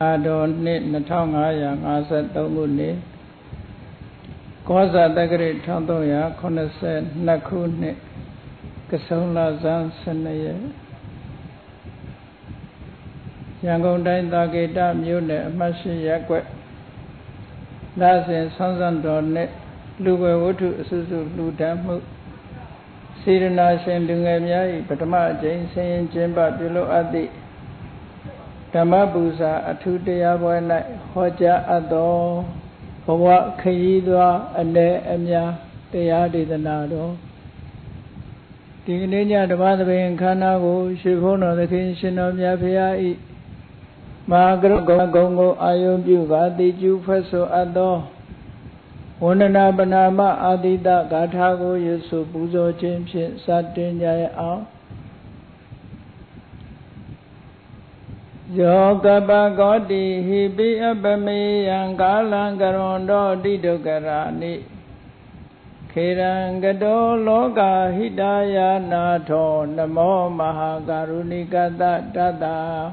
တော်နှစ်2553ခုနှစ်ကောဇာတက္ကရာ1382ခုနှစ်ကဆုံလဆန်း12ရက်ရန်ကုန်တိုင်းသာကေတမြို့နယ်အမှတ်8ရပ်ကွက်လစဉ်ဆောင်းစံတော်နဲ့လူဝဲဝတ္ထုအစုစုလူတန်းမှုစေရနာရှင်လူငယ်များ၏ပထမအကြိမ်ဆင်းရင်ကျင်းပပြုလုပ်အပ်သည့်ဓမ္မပူဇာအထူးတရားပွဲ၌ဟောကြားအပ်သောဘဝခရီးသွားအနည်းအများတရားဒေသနာတော်ဒီကနေ့ညဓမ္မသဘင်ခန္ဓာကိုရွှေဘုန်းတော်သခင်ရှင်တော်မြတ်ဖရာ၏မဟာကရုဏာဂုဏ်ကိုအာယုပြုကာတိကျူဖွဲ့ဆိုအပ်သောဝန္ဒနာပနာမအာတိတဂါထာကိုရွတ်ဆိုပူဇော်ခြင်းဖြင့်စတင်ကြရအောင်ယောကပကောတိဟိပိအပမေယံကာလံကရွန်တောတိဒုက္ခရာနိခေရံကတောလောကဟိတယာနာထောနမောမဟာကရုဏိကတတတ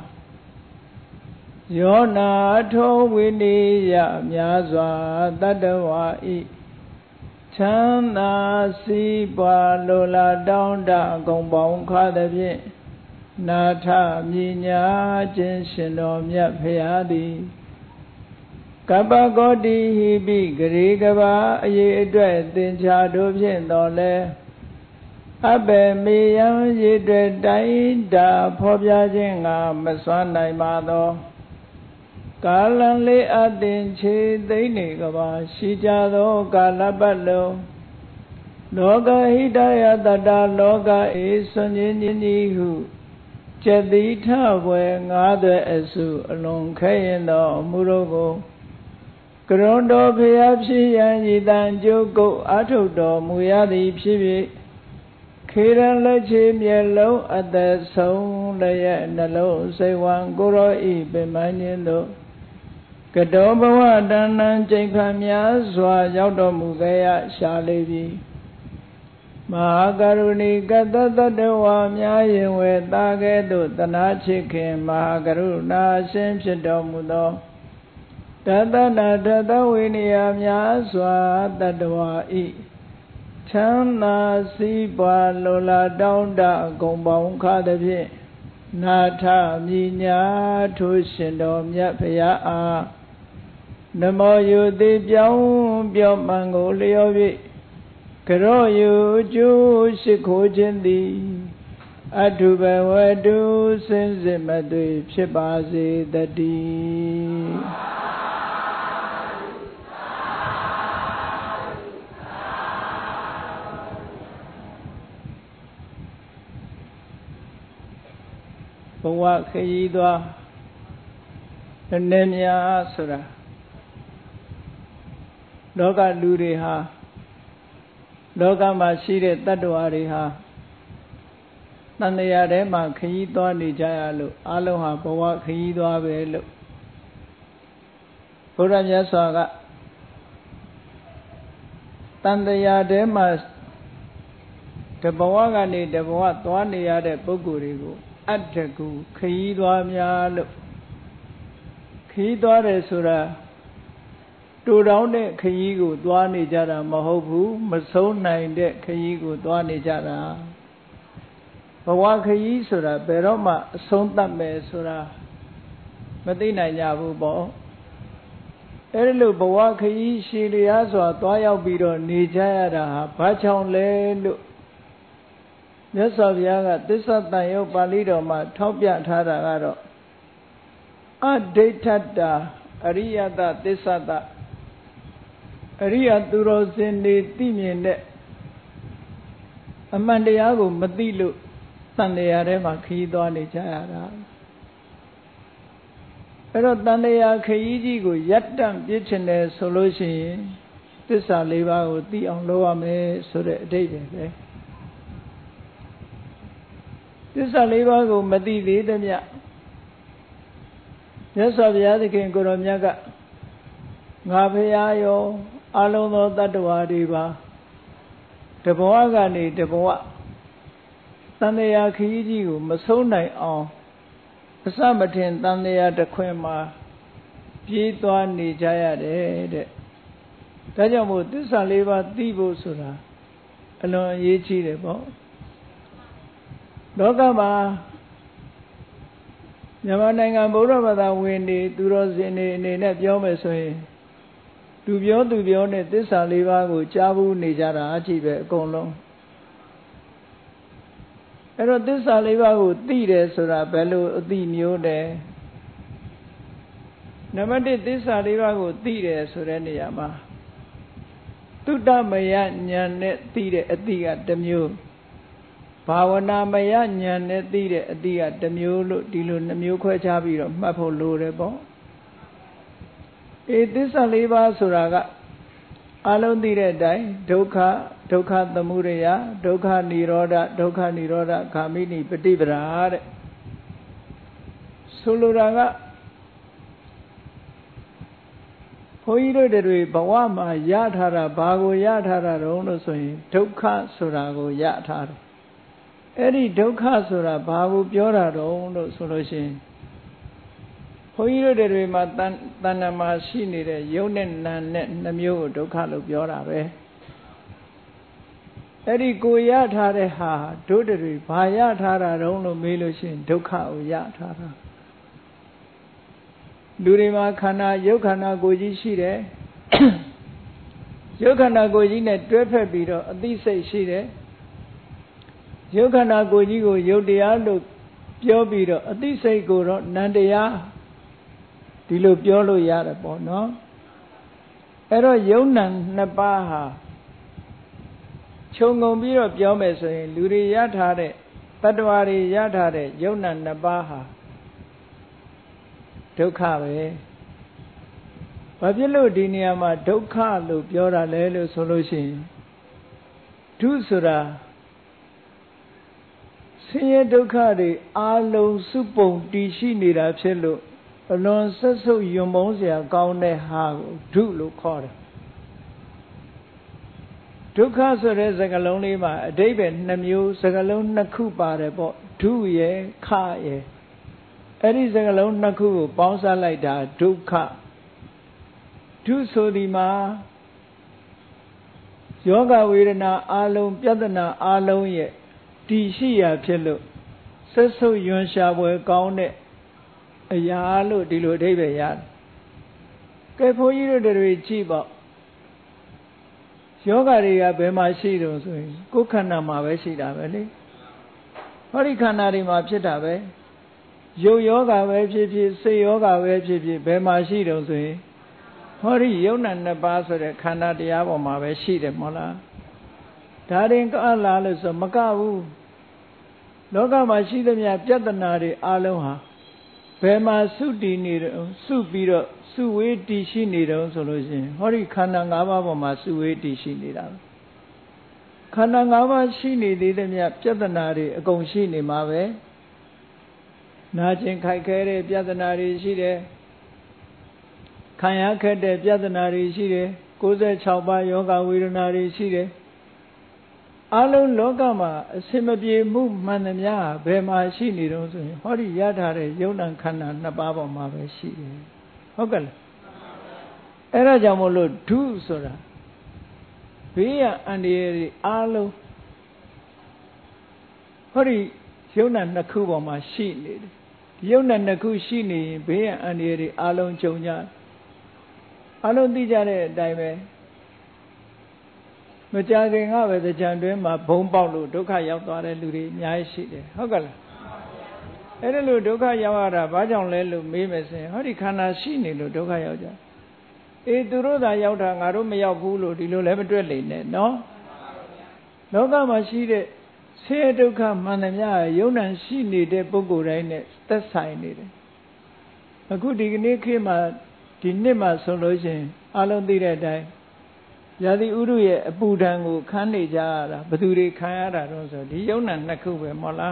ယောနာထောဝိနိယမြာစွာတတ္တဝါဤချမ်းသာစီးပွားလိုလားတောင်းတအကုန်ပေါင်းခါသဖြင့်နာထမြညာခြင်းရှင်တော်မြတ်ဖရာသည်ကပ္ပကောတိဟိပိဂရေကဘာအရေးအတွက်သင်္ချာတို့ဖြင့်တော်လဲအဘေမေယံရေအတွက်တိုင်းတာဖော်ပြခြင်းငါမစွမ်းနိုင်ပါသောကာလံလေးအသင်ခြေသိမ့်နေကဘာရှိကြသောကာလပတ်လုံးလောကဟိတယတတလောကဧဆွန်ခြင်းကြီးဟုကျက်တိထဘွယ်ငါးသွဲအစုအလွန်ခဲရင်သောအမှုတို့ကိုကရွန်တော်ဖျားဖြစ်ရန်ဤတန်ကြိုးကုတ်အာထုတ်တော်မူရသည်ဖြစ်၍ခေရန်လက်ချေမျက်လုံးအသက်ဆုံးလည်းရဲ့နှလုံးစိတ်ဝံကိုရောဤပင်မခြင်းတို့ကတောဘဝတဏ္ဏကျိန်ခံများစွာရောက်တော်မူခဲ့ရရှာလေပြီမဟာကရုဏီကတတတဝါများရင်ဝေတာကဲ့သို့တနာချစ်ခင်မဟာကရုဏာရှင်ဖြစ်တော်မူသောတတနာတတဝိနည်းများစွာတတဝါဤချမ်းသာစီးပွားလိုလားတောင်းတအကုန်ပေါင်းခါသဖြင့်နာထမြညာထိုရှင်တော်မြတ်ဖရာအားနမောယုတိပြောင်းပြောမှန်ကိုလျော်၍ကရောယုကျိုးရှိခိုးခြင်းသည်အထုဘဝတုစင်စစ်မသွေဖြစ်ပါစေတည်းဘဝခရီးသွားအနေများဆိုတာလောကလူတွေဟာလောကမှာရှိတဲ့တ attva တွေဟာတန်တရားထဲမှာခရီးသွားနေကြရလို့အလုံးဟာဘဝခရီးသွားပဲလို့ဘုရားမြတ်စွာကတန်တရားထဲမှာတဘဝကနေတဘဝသွားနေရတဲ့ပုဂ္ဂိုလ်တွေကိုအတ္တကူခရီးသွားများလို့ခရီးသွားတယ်ဆိုတာတူတောင်းတဲ့ခရီးကိုသွားနေကြတာမဟုတ်ဘူးမဆုံးနိုင်တဲ့ခရီးကိုသွားနေကြတာဘဝခရီးဆိုတာဘယ်တော့မှအဆုံးသတ်မယ်ဆိုတာမသိနိုင်ကြဘူးပေါ့အဲဒီလိုဘဝခရီးရှည်လျားစွာသွားရောက်ပြီးတော့နေကြရတာဟာဘာကြောင့်လဲလို့မြတ်စွာဘုရားကသစ္စာတန်ရုပ်ပါဠိတော်မှာထောက်ပြထားတာကတော့အဒိဋ္ဌတာအရိယတသစ္စာတအရိယသူတော်စင်တွေသိမြင်တဲ့အမှန်တရားကိုမသိလို့တန်တရားထဲမှာခရီးသွားနေကြရတာအဲ့တော့တန်တရားခရီးကြီးကိုရပ်တန့်ပြစ်ချင်တယ်ဆိုလို့ရှိရင်သစ္စာလေးပါးကိုသိအောင်လုပ်ရမယ်ဆိုတဲ့အဓိပ္ပာယ်ပဲသစ္စာလေးပါးကိုမသိသေးသမျှမြတ်စွာဘုရားသခင်ကိုရောမြတ်ကငါဖရာရောအလုံးသောတ attva တွေပါတဘဝကနေတဘဝတန်တရားခရီးကြီးကိုမဆုံးနိုင်အောင်အစမထင်တန်တရားတစ်ခွင်မှာပြေးသွားနေကြရတယ်တဲ့ဒါကြောင့်မို့သစ္စာလေးပါးသိဖို့ဆိုတာအလွန်အရေးကြီးတယ်ပေါ့လောကမှာမြန်မာနိုင်ငံဗုဒ္ဓဘာသာဝင်တွေသူတော်စင်တွေအနေနဲ့ပြောမယ်ဆိုရင်သူပြောနဲ့သစ္စာလေးပါးကိုကြားဘူးနေကြတာအကြည့်ပဲအကုန်လုံးအဲ့တော့သစ္စာလေးပါးကိုသိတယ်ဆိုတာဘယ်လိုအသိမျိုးလဲနံပါတ်1သစ္စာလေးပါးကိုသိတယ်ဆိုတဲ့နေရာမှာသုတမယဉာဏ်နဲ့သိတဲ့အသိကတစ်မျိုးဘာဝနာမယဉာဏ်နဲ့သိတဲ့အသိကတစ်မျိုးလို့ဒီလိုနှမျိုးခွဲခြားပြီးတော့မှတ်ဖို့လိုတယ်ပေါ့သစ္စာလေးပါးဆိုတာကအလုံးသိတဲ့အတိုင်းဒုက္ခသမုဒယဒုက္ခនិရောဓဂာမိနိပฏิပဒါတဲ့ဆိုလိုတာကဘုန်းကြီးတို့တွေဘဝမှာရထားတာဘာကိုရထားတာတုံးလို့ဆိုရင်ဒုက္ခဆိုတာကိုရထားတယ်အဲ့ဒီဒုက္ခဆိုတာဘာကိုပြောတာတုံးလို့ဆိုလို့ရှိရင်ဘုန်းကြီးတို့တွေမှာတဏ္ဍာမှာရှိနေတဲ့ယုတ်နဲ့နာနဲ့နှမျိုးကိုဒုက္ခလို့ပြောတာပဲအဲ့ဒီကိုရထားတဲ့ဟာတို့တွေဘာရထားတာတုံးလို့မေးလို့ရှိရင်ဒုက္ခကိုရထားတာလူတွေမှာခန္ဓာယုတ်ခန္ဓာကိုယ်ကြီးရှိတယ်ယုတ်ခန္ဓာကိုယ်ကြီးနဲ့တွဲဖက်ပြီးတော့အသိစိတ်ရှိတယ်ယုတ်ခန္ဓာကိုယ်ကြီးကိုယုတ်တရားလို့ပြောပြီးတော့အသိစိတ်ကိုတော့နံတရားဒီလိုပြောလို့ရတယ်ပေါ့နော်အဲ့တော့ယုတ်နံနှစ်ပါးဟာခြုံငုံပြီးတော့ပြောမယ်ဆိုရင်လူတွေရထားတဲ့တတ္တဝါတွေရထားတဲ့ယုတ်နံနှစ်ပါးဟာဒုက္ခပဲဘာဖြစ်လို့ဒီနေရာမှာဒုက္ခလို့ပြောတာလဲလို့ဆိုလို့ရှိရင်ဒုဆိုတာဆင်းရဲဒုက္ခတွေအလုံးစုပုံတည်ရှိနေတာဖြစ်လို့အလွန်ဆက်ဆုပ်ယွံမုန်းစရာကောင်းတဲ့ဟာကိုဒုလို့ခေါ်တယ်ဒုက္ခဆိုတဲ့စကားလုံးလေးမှာအဓိပ္ပာယ်နှစ်မျိုးစကားလုံးနှစ်ခုပါတယ်ပေါ့ဒုရယ်ခရယ်အဲ့ဒီစကားလုံးနှစ်ခုကိုပေါင်းစပ်လိုက်တာဒုက္ခဒုဆိုဒီမှာယောဂဝေဒနာအလုံးပြဿနာအလုံးရဲ့တည်ရှိရာဖြစ်လို့ဆက်ဆုပ်ယွန်ရှာပွဲကောင်းတဲ့အရာလို့ဒီလိုအဓိပ္ပာယ်ရတယ်ကဲဘုန်းကြီးတို့တွေကြည့်ပေါ့ယောဂတွေကဘယ်မှာရှိတုံးဆိုရင်ကိုယ်ခန္ဓာမှာပဲရှိတာပဲလေဟောဒီခန္ဓာတွေမှာဖြစ်တာပဲရုပ်ယောဂပဲဖြစ်ဖြစ်စိတ်ယောဂပဲဖြစ်ဖြစ်ဘယ်မှာရှိတုံးဆိုရင်ဟောဒီယုတ်နံနှစ်ပါးဆိုတဲ့ခန္ဓာတရားပေါ်မှာပဲရှိတယ်မဟုတ်လားဒါရင်ကလာလို့ဆိုမကဘူးလောကမှာရှိသမျှပြဿနာတွေအလုံးဟာဘယ်မှာစုတည်နေတုံးစုပြီးတော့စုဝေးတည်ရှိနေတုံးဆိုလို့ရှိရင်ဟောဒီခန္ဓာ၅ပါးပေါ်မှာစုဝေးတည်ရှိနေတာပဲခန္ဓာ၅ပါးရှိနေသေးသမျှပြဿနာတွေအကုန်ရှိနေမှာပဲနာကျင်ခိုက်ခဲတဲ့ပြဿနာတွေရှိတယ်ခံရခက်တဲ့ပြဿနာတွေရှိတယ်96ပါးယောဂဝေဒနာတွေရှိတယ်အလုံးလောကမှာအစင်မပြေမှုမှန်သမျှဘယ်မှာရှိနေတုံးဆိုရင်ဟောဒီရထားတဲ့ယုံနာခန္ဓာနှစ်ပါးပေါ်မှာပဲရှိတယ်ဟုတ်ကဲ့လားအဲ့ဒါကြောင့်မို့လို့ဒုဆိုတာဘေးရန်အန္တရာယ်တွေအလုံးဟောဒီယုံနာနှစ်ခုပေါ်မှာရှိနေတယ်ယုံနာနှစ်ခုရှိနေရင်ဘေးရန်အန္တရာယ်တွေအလုံးကြုံကြအလုံးသိကြတဲ့အတိုင်းပဲမကြခင်ကပဲကြံတွင်းမှာဘုံပေါက်လို့ဒုက္ခရောက်သွားတဲ့လူတွေအများကြီးရှိတယ်ဟုတ်ကဲ့လားအဲ့ဒါလို့ဒုက္ခရောက်ရတာဘာကြောင့်လဲလို့မေးမယ်ဆိုရင်ဟောဒီခန္ဓာရှိနေလို့ဒုက္ခရောက်ကြသူတို့သာရောက်တာငါတို့မရောက်ဘူးလို့ဒီလိုလည်းမတွေ့လိမ့်နဲ့နော်လောကမှာရှိတဲ့ဆင်းရဲဒုက္ခမှန်သမျှယုံ nant ရှိနေတဲ့ပုဂ္ဂိုလ်တိုင်းနဲ့သက်ဆိုင်နေတယ်အခုဒီကနေ့ခေတ်မှာဒီနှစ်မှာဆိုလို့ရှိရင်အလုံးသိတဲ့အတိုင်းရာသီဥတုရဲ့အပူဒဏ်ကိုခံနေကြရတာဘယ်သူတွေခံရတာတော့ဆိုဒီယုံ nant နှစ်ခုပဲမဟုတ်လား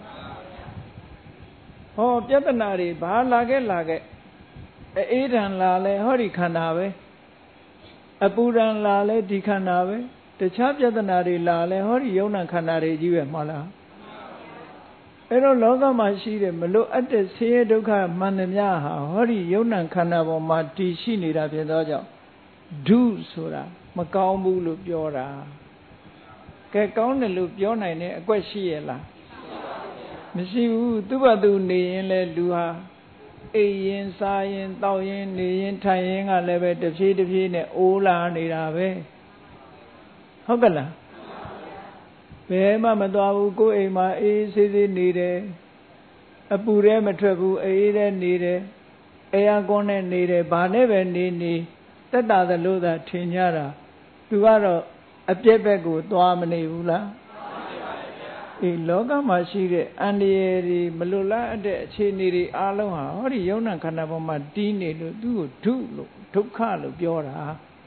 ဟောပြဿနာတွေဘာလာခဲ့အေးဒဏ်လာလဲဟောဒီခန္ဓာပဲအပူဒဏ်လာလဲဒီခန္ဓာပဲတခြားပြဿနာတွေလာလဲဟောဒီယုံ nant ခန္ဓာတွေကြီးပဲမဟုတ်လားအဲ့တော့လောကမှာရှိတဲ့မလို့အပ်တဲ့ဆင်းရဲဒုက္ခမှန်သမျှဟာဟောဒီယုံ nant ခန္ဓာပေါ်မှာတည်ရှိနေတာဖြစ်သောကြောင့်ဒုဆိုတာမကောင်းဘူးလို့ပြောတာကဲကောင်းတယ်လို့ပြောနိုင်တဲ့အကွက်ရှိရဲ့လားမရှိဘူးသူ့ဘာသူနေရင်လဲလူဟာအိပ်ရင်စားရင်တောက်ရင်နေရင်ထိုင်ရင်ကလည်းပဲတဖြည်းဖြည်းနဲ့အိုးလာနေတာပဲဟုတ်ကလားဘယ်မှမသွားဘူးကိုယ်အိမ်မှာအေးဆေးဆေးနေတယ်အပူထဲမထွက်ဘူးအေးထဲနေတယ်အေယာကွန်နဲ့နေတယ်ဘာနဲ့ပဲနေတက်တာသလို့သာထင်ကြတာသူကတော့အပြက်ဘက်ကိုသွားမနေဘူးလားအေးလောကမှာရှိတဲ့အန္တရာယ်တွေမလွတ်လပ်တဲ့အခြေအနေတွေအားလုံးဟာဟောဒီယုံ nant ခန္ဓာပေါ်မှာတီးနေလို့သူ့ကိုဒုလို့ဒုက္ခလို့ပြောတာ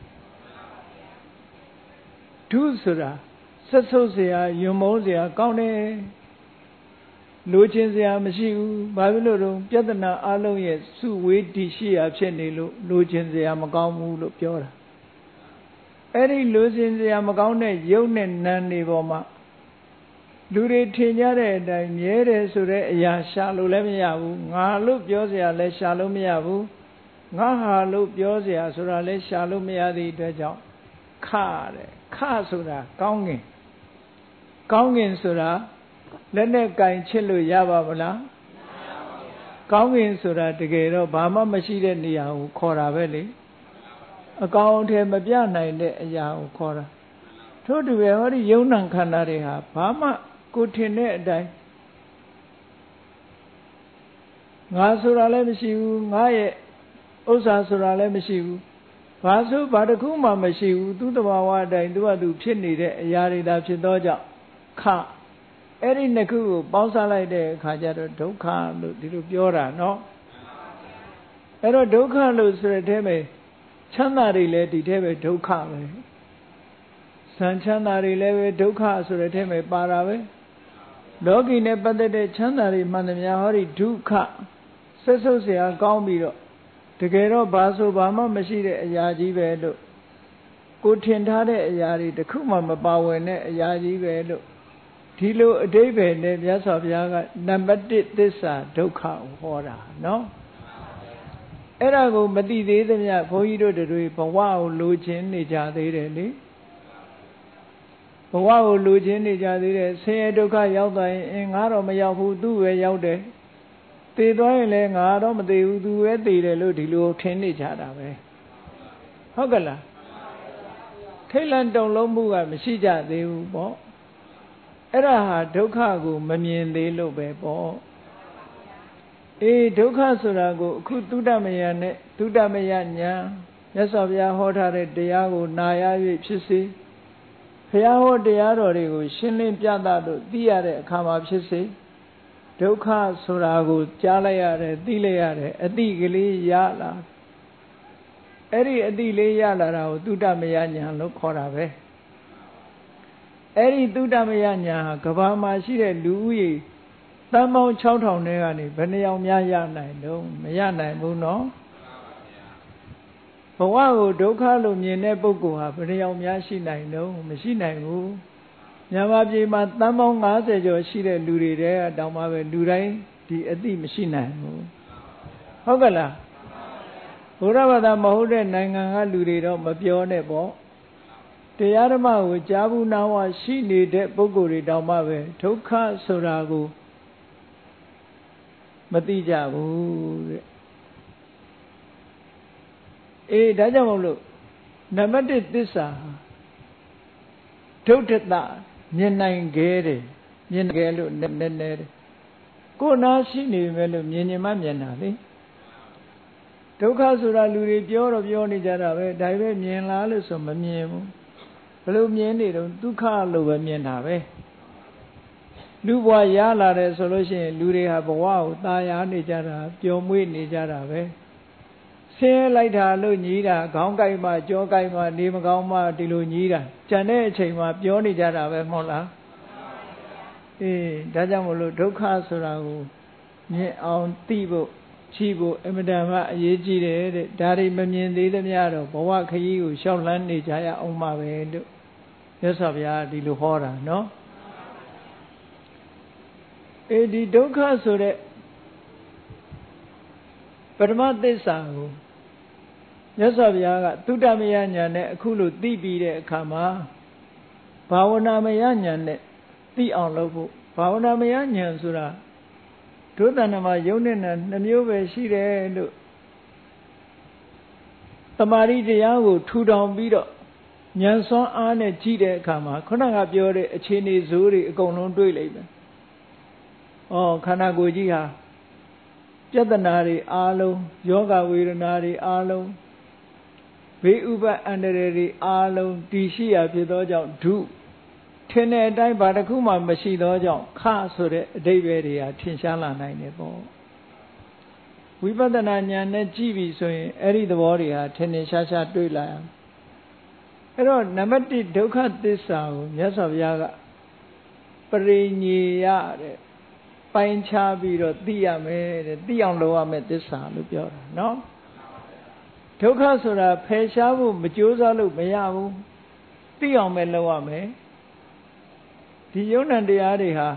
ဒုဆိုတာဆက်ဆုပ်เสียယွံမုန်းเสียကောင်းတယ်လိုချင်เสียမရှိဘူးဘာဖြစ်လို့တော့ပြဿနာအလုံးရဲ့စုဝေးတည်ရှိရာဖြစ်နေလို့လိုချင်เสียမကောင်းဘူးလို့ပြောတာအဲ့ဒီလိုချင်เสียမကောင်းတဲ့ယုံနဲ့နံတွေပေါ်မှာလူတွေထင်ကြတဲ့အတိုင်းမြဲတယ်ဆိုတဲ့အရာရှာလို့လည်းမရဘူးငါလို့ပြောเสียလည်းရှာလို့မရဘူးငါဟာလို့ပြောเสียဆိုတာလည်းရှာလို့မရသည့်အတွက်ကြောင့်ခတဲ့ခဆိုတာကောင်းကင်ဆိုတာလက်နဲ့ကင်ချစ်လို့ရပါမလားကောင်းကင်ဆိုတာတကယ်တော့ဘာမှမရှိတဲ့နေရာကိုခေါ်တာပဲလေအကောင်အထည်မပြနိုင်တဲ့အရာကိုခေါ်တာထို့တူပဲဟောဒီယုံ nant ခန္ဓာတွေဟာဘာမှကိုထင်တဲ့အတိုင်းငါဆိုတာလည်းမရှိဘူးငါရဲ့ဥစ္စာဆိုတာလည်းမရှိဘူးဘာဆိုဘာတစ်ခုမှမရှိဘူးသူ့တဘာဝအတိုင်းသူ့ဟာသူဖြစ်နေတဲ့အရာတွေသာဖြစ်သောကြောင့်ခအဲ့ဒီနှစ်ခုကိုပေါင်းစားလိုက်တဲ့အခါကျတော့ဒုက္ခလို့ဒီလိုပြောတာเนาะအဲ့တော့ဒုက္ခလို့ဆိုတဲ့အဲမှာချမ်းသာတွေလည်းဒီထဲပဲဒုက္ခပဲဆံချမ်းသာတွေလည်းပဲဒုက္ခဆိုတဲ့အဲမှာပါတာပဲလောကီနဲ့ပတ်သက်တဲ့ချမ်းသာတွေမှန်သမျှဟောဒီဒုက္ခဆက်ဆုပ်เสียကောင်းပြီးတော့တကယ်တော့ဘာဆိုဘာမှမရှိတဲ့အရာကြီးပဲလို့ကိုထင်ထားတဲ့အရာတွေတခုမှမပါဝင်တဲ့အရာကြီးပဲလို့ဒီလိုအဓိပ္ပာယ်နဲ့မြတ်စွာဘုရားကနံပါတ်1သစ္စာဒုက္ခကိုဟောတာနော်အဲ့ဒါကိုမသိသေးသမျှဘုန်းကြီးတို့တွေဘဝကိုလိုချင်နေကြသေးတယ်လေဘဝကိုလိုချင်နေကြသေးတယ်ဆင်းရဲဒုက္ခရောက်သွားရင်ငါတော့မရောက်ဘူးသူ့ပဲရောက်တယ်သေသွားရင်လည်းငါတော့မသေဘူးသူပဲသေတယ်လို့ဒီလိုထင်နေကြတာပဲဟုတ်ကလားထိတ်လန့်တုန်လုံးမှုကမရှိကြသေးဘူးပေါ့အဲ့ဒါဟာဒုက္ခကိုမမြင်သေးလို့ပဲပေါ့အေးဒုက္ခဆိုတာကိုအခုသုတမယနဲ့သုတမယညာမြတ်စွာဘုရားဟောထားတဲ့တရားကိုနာရ၍ဖြစ်စေဘုရားဟောတရားတော်တွေကိုရှင်းလင်းပြသလို့သိရတဲ့အခါမှာဖြစ်စေဒုက္ခဆိုတာကိုကြားလိုက်ရတယ်သိလိုက်ရတယ်အတိကလေးရလာအဲ့ဒီအတိလေးရလာတာကိုသုတမယညာလို့ခေါ်တာပဲအဲ့ဒီသုတမယညာဟာကဘာမှာရှိတဲ့လူဦးရေတန်ပေါင်း 6000 ထဲကနေဘယ်နှယောက်များရနိုင်တော့မရနိုင်ဘူးနော်ဘဝကိုဒုက္ခလို့မြင်တဲ့ပုဂ္ဂိုလ်ဟာဘယ်နှယောက်များရှိနိုင်တော့မရှိနိုင်ဘူးမြန်မာပြည်မှာတန်ပေါင်း50ကျော်ရှိတဲ့လူတွေတဲတောင်မှပဲလူတိုင်းဒီအသိမရှိနိုင်ဘူးဟုတ်ကလားဘုရားဘာသာမဟုတ်တဲ့နိုင်ငံကလူတွေတော့မပြောနဲ့ပေါ့တရားဓမ္မကိုကြားဘူးနာဝရှိနေတဲ့ပုဂ္ဂိုလ်တွေတောင်မှပဲဒုက္ခဆိုတာကိုမသိကြဘူးတဲ့အေးဒါကြောင့်မို့လို့နံပါတ်1သစ္စာဒုဋ္ဌတမြင်နိုင်ခဲ့တယ်မြင်ခဲ့လို့နည်းနည်းတယ်ကိုယ်နာရှိနေပြီမဲ့လို့မြင်မြင်မှမြင်တာလေဒုက္ခဆိုတာလူတွေပြောတော့ပြောနေကြတာပဲဒါပဲမြင်လားလို့ဆိုမမြင်ဘူးဘယ်လိုမြင်နေတော့ဒုက္ခလို့ပဲမြင်တာပဲလူဘဝရလာတယ်ဆိုလို့ရှိရင်လူတွေဟာဘဝကိုตายရနေကြတာပျော်မွေ့နေကြတာပဲဆင်းရဲလိုက်တာလို့ညီးတာခေါင်းကိုက်မှကြောကိုက်မှနေမကောင်းမှဒီလိုညီးတာကြံတဲ့အချိန်မှာပြောနေကြတာပဲမဟုတ်လားအေးဒါကြောင့်မလို့ဒုက္ခဆိုတာကိုမြင်အောင်သိဖို့ရှိဖို့အမြဲတမ်းအရေးကြီးတယ်တဲ့ဒါတွေမမြင်သေးသမျှတော့ဘဝခရီးကိုရှောက်လန်းနေကြရအောင်ပါပဲလို့မြတ်စွာဘုရားဒီလိုဟောတာနော်ဒီဒုက္ခဆိုတဲ့ပရမသစ္စာကိုမြတ်စွာဘုရားကသုတ္တမယဉာဏ်နဲ့အခုလိုသိပြီးတဲ့အခါမှာဘာဝနာမယဉာဏ်နဲ့သိအောင်လုပ်ဖို့ဘာဝနာမယဉာဏ်ဆိုတာဒုသဏ္ဍမှာယုံနဲ့နှမျိုးပဲရှိတယ်လို့တမာရီတရားကိုထူထောင်ပြီးတော့ဉာဏ်စွမ်းအားနဲ့ကြည့်တဲ့အခါမှာခုနကပြောတဲ့အခြေအနေဇိုးတွေအကုန်လုံးတွေ့လိမ့်မယ်ခန္ဓာကိုယ်ကြီးဟာပြဿနာတွေအားလုံးယောဂဝေဒနာတွေအားလုံးဘေးဥပအန္တရာယ်တွေအားလုံးတည်ရှိရာဖြစ်သောကြောင့်ဒုထင်တဲ့အတိုင်းဘာတစ်ခုမှမရှိသောကြောင့်ခဆိုတဲ့အဓိပ္ပာယ်တွေဟာထင်ရှားလာနိုင်တယ်ပေါ့ဝိပဿနာဉာဏ်နဲ့ကြည့်ပြီဆိုရင်အဲ့ဒီသဘောတွေဟာထင်ထင်ရှားရှားတွေ့လာရမယ်အဲ့တော့နံပါတ်1ဒုက္ခသစ္စာကိုမြတ်စွာဘုရားကပရိညေယတဲ့ပိုင်းခြားပြီးတော့သိရမယ်တဲ့သိအောင်လုပ်ရမယ်သစ္စာလို့ပြောတာနော်ဒုက္ခဆိုတာဖယ်ရှားဖို့မကြိုးစားလို့မရဘူးသိအောင်ပဲလုပ်ရမယ်ဒီယုံနံတရားတွေဟာ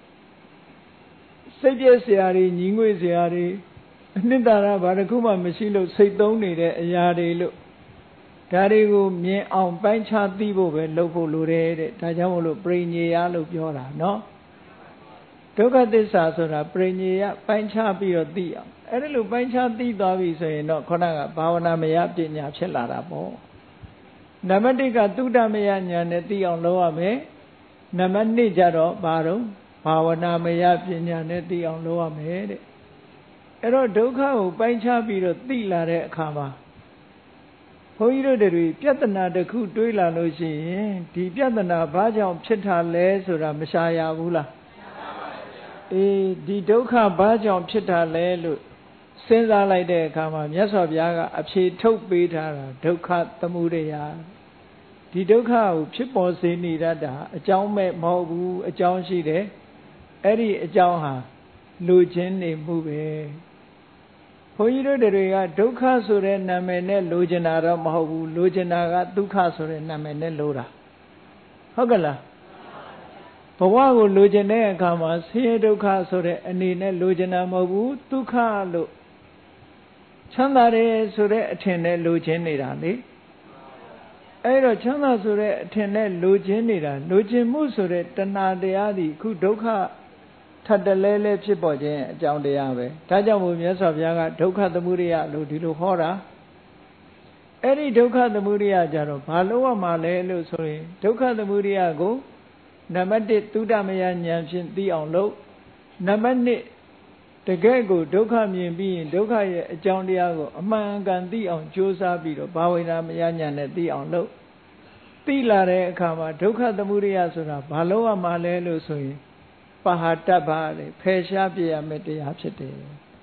စိတ်ပြည့်စရာတွေညီငွေ့စရာတွေအနှစ်သာရဘာတစ်ခုမှမရှိလို့စိတ်သုံးနေတဲ့အရာတွေလို့ဒါတွေကိုမြင်အောင်ပိုင်းခြားသိဖို့ပဲလုပ်ဖို့လိုတယ်တဲ့ဒါကြောင့်မို့လို့ပရိညေယလို့ပြောတာနော်ဒုက္ခသစ္စာဆိုတာပရိညေယပိုင်းခြားပြီးတော့သိအောင်အဲ့ဒါလိုပိုင်းခြားသိသွားပြီဆိုရင်တော့ခုနကဘာဝနာမယပညာဖြစ်လာတာပေါ့နံပါတ်1ကသုတ္တမယဉာဏ်နဲ့သိအောင်လုပ်ရမယ်နံပါတ်2ကျတော့ဘာတော့ဘာဝနာမယပညာနဲ့သိအောင်လုပ်ရမယ်တဲ့အဲ့တော့ဒုက္ခကိုပိုင်းခြားပြီးတော့သိလာတဲ့အခါမှာဘုန်းကြီးတို့တွေပြဿနာတစ်ခုတွေးလာလို့ရှိရင်ဒီပြဿနာဘာကြောင့်ဖြစ်တာလဲဆိုတာမရှာရဘူးလားဒီဒုက္ခဘာကြောင့်ဖြစ်တာလဲလို့စဉ်းစားလိုက်တဲ့အခါမှာမြတ်စွာဘုရားကအဖြေထုတ်ပေးထားတာဒုက္ခသမုဒယဒီဒုက္ခကိုဖြစ်ပေါ်စေနေတတ်တာအကြောင်းမဲ့မဟုတ်ဘူးအကြောင်းရှိတယ်အဲ့ဒီအကြောင်းဟာလူချင်းနေမှုပဲဘုန်းကြီးတို့တွေကဒုက္ခဆိုတဲ့နာမည်နဲ့လိုချင်တာတော့မဟုတ်ဘူးလိုချင်တာကဒုက္ခဆိုတဲ့နာမည်နဲ့လိုတာဟုတ်ကလားဘဝကိုလိုချင်တဲ့အခါမှာဆင်းရဲဒုက္ခဆိုတဲ့အနေနဲ့လိုချင်တာမဟုတ်ဘူးဒုက္ခလို့ချမ်းသာတယ်ဆိုတဲ့အထင်နဲ့လိုချင်နေတာလေအဲ့တော့ချမ်းသာဆိုတဲ့အထင်နဲ့လိုချင်နေတာလိုချင်မှုဆိုတဲ့တဏှာတရားသည်ခုဒုက္ခထပ်တလဲလဲဖြစ်ပေါ်ခြင်းအကြောင်းတရားပဲဒါကြောင့်မို့မြတ်စွာဘုရားကဒုက္ခသမုဒယလို့ဒီလိုဟောတာအဲ့ဒီဒုက္ခသမုဒယကြတော့ဘာလို့ရမှာလဲလို့ဆိုရင်ဒုက္ခသမုဒယကိုနံပါတ်1သုတ္တမယဉာဏ်ဖြင့်သိအောင်လုပ်နံပါတ်2တကယ်ကိုဒုက္ခမြင်ပြီးရင်ဒုက္ခရဲ့အကြောင်းတရားကိုအမှန်ကန်သိအောင်ကြိုးစားပြီးတော့ဘာဝေနာမယဉာဏ်နဲ့သိအောင်လုပ်သိလာတဲ့အခါမှာဒုက္ခသမုဒယဆိုတာဘာလို့ရမှာလဲလို့ဆိုရင်ပဟာတ္တဗလေဖယ်ရှားပြရမယ့်တရားဖြစ်တယ်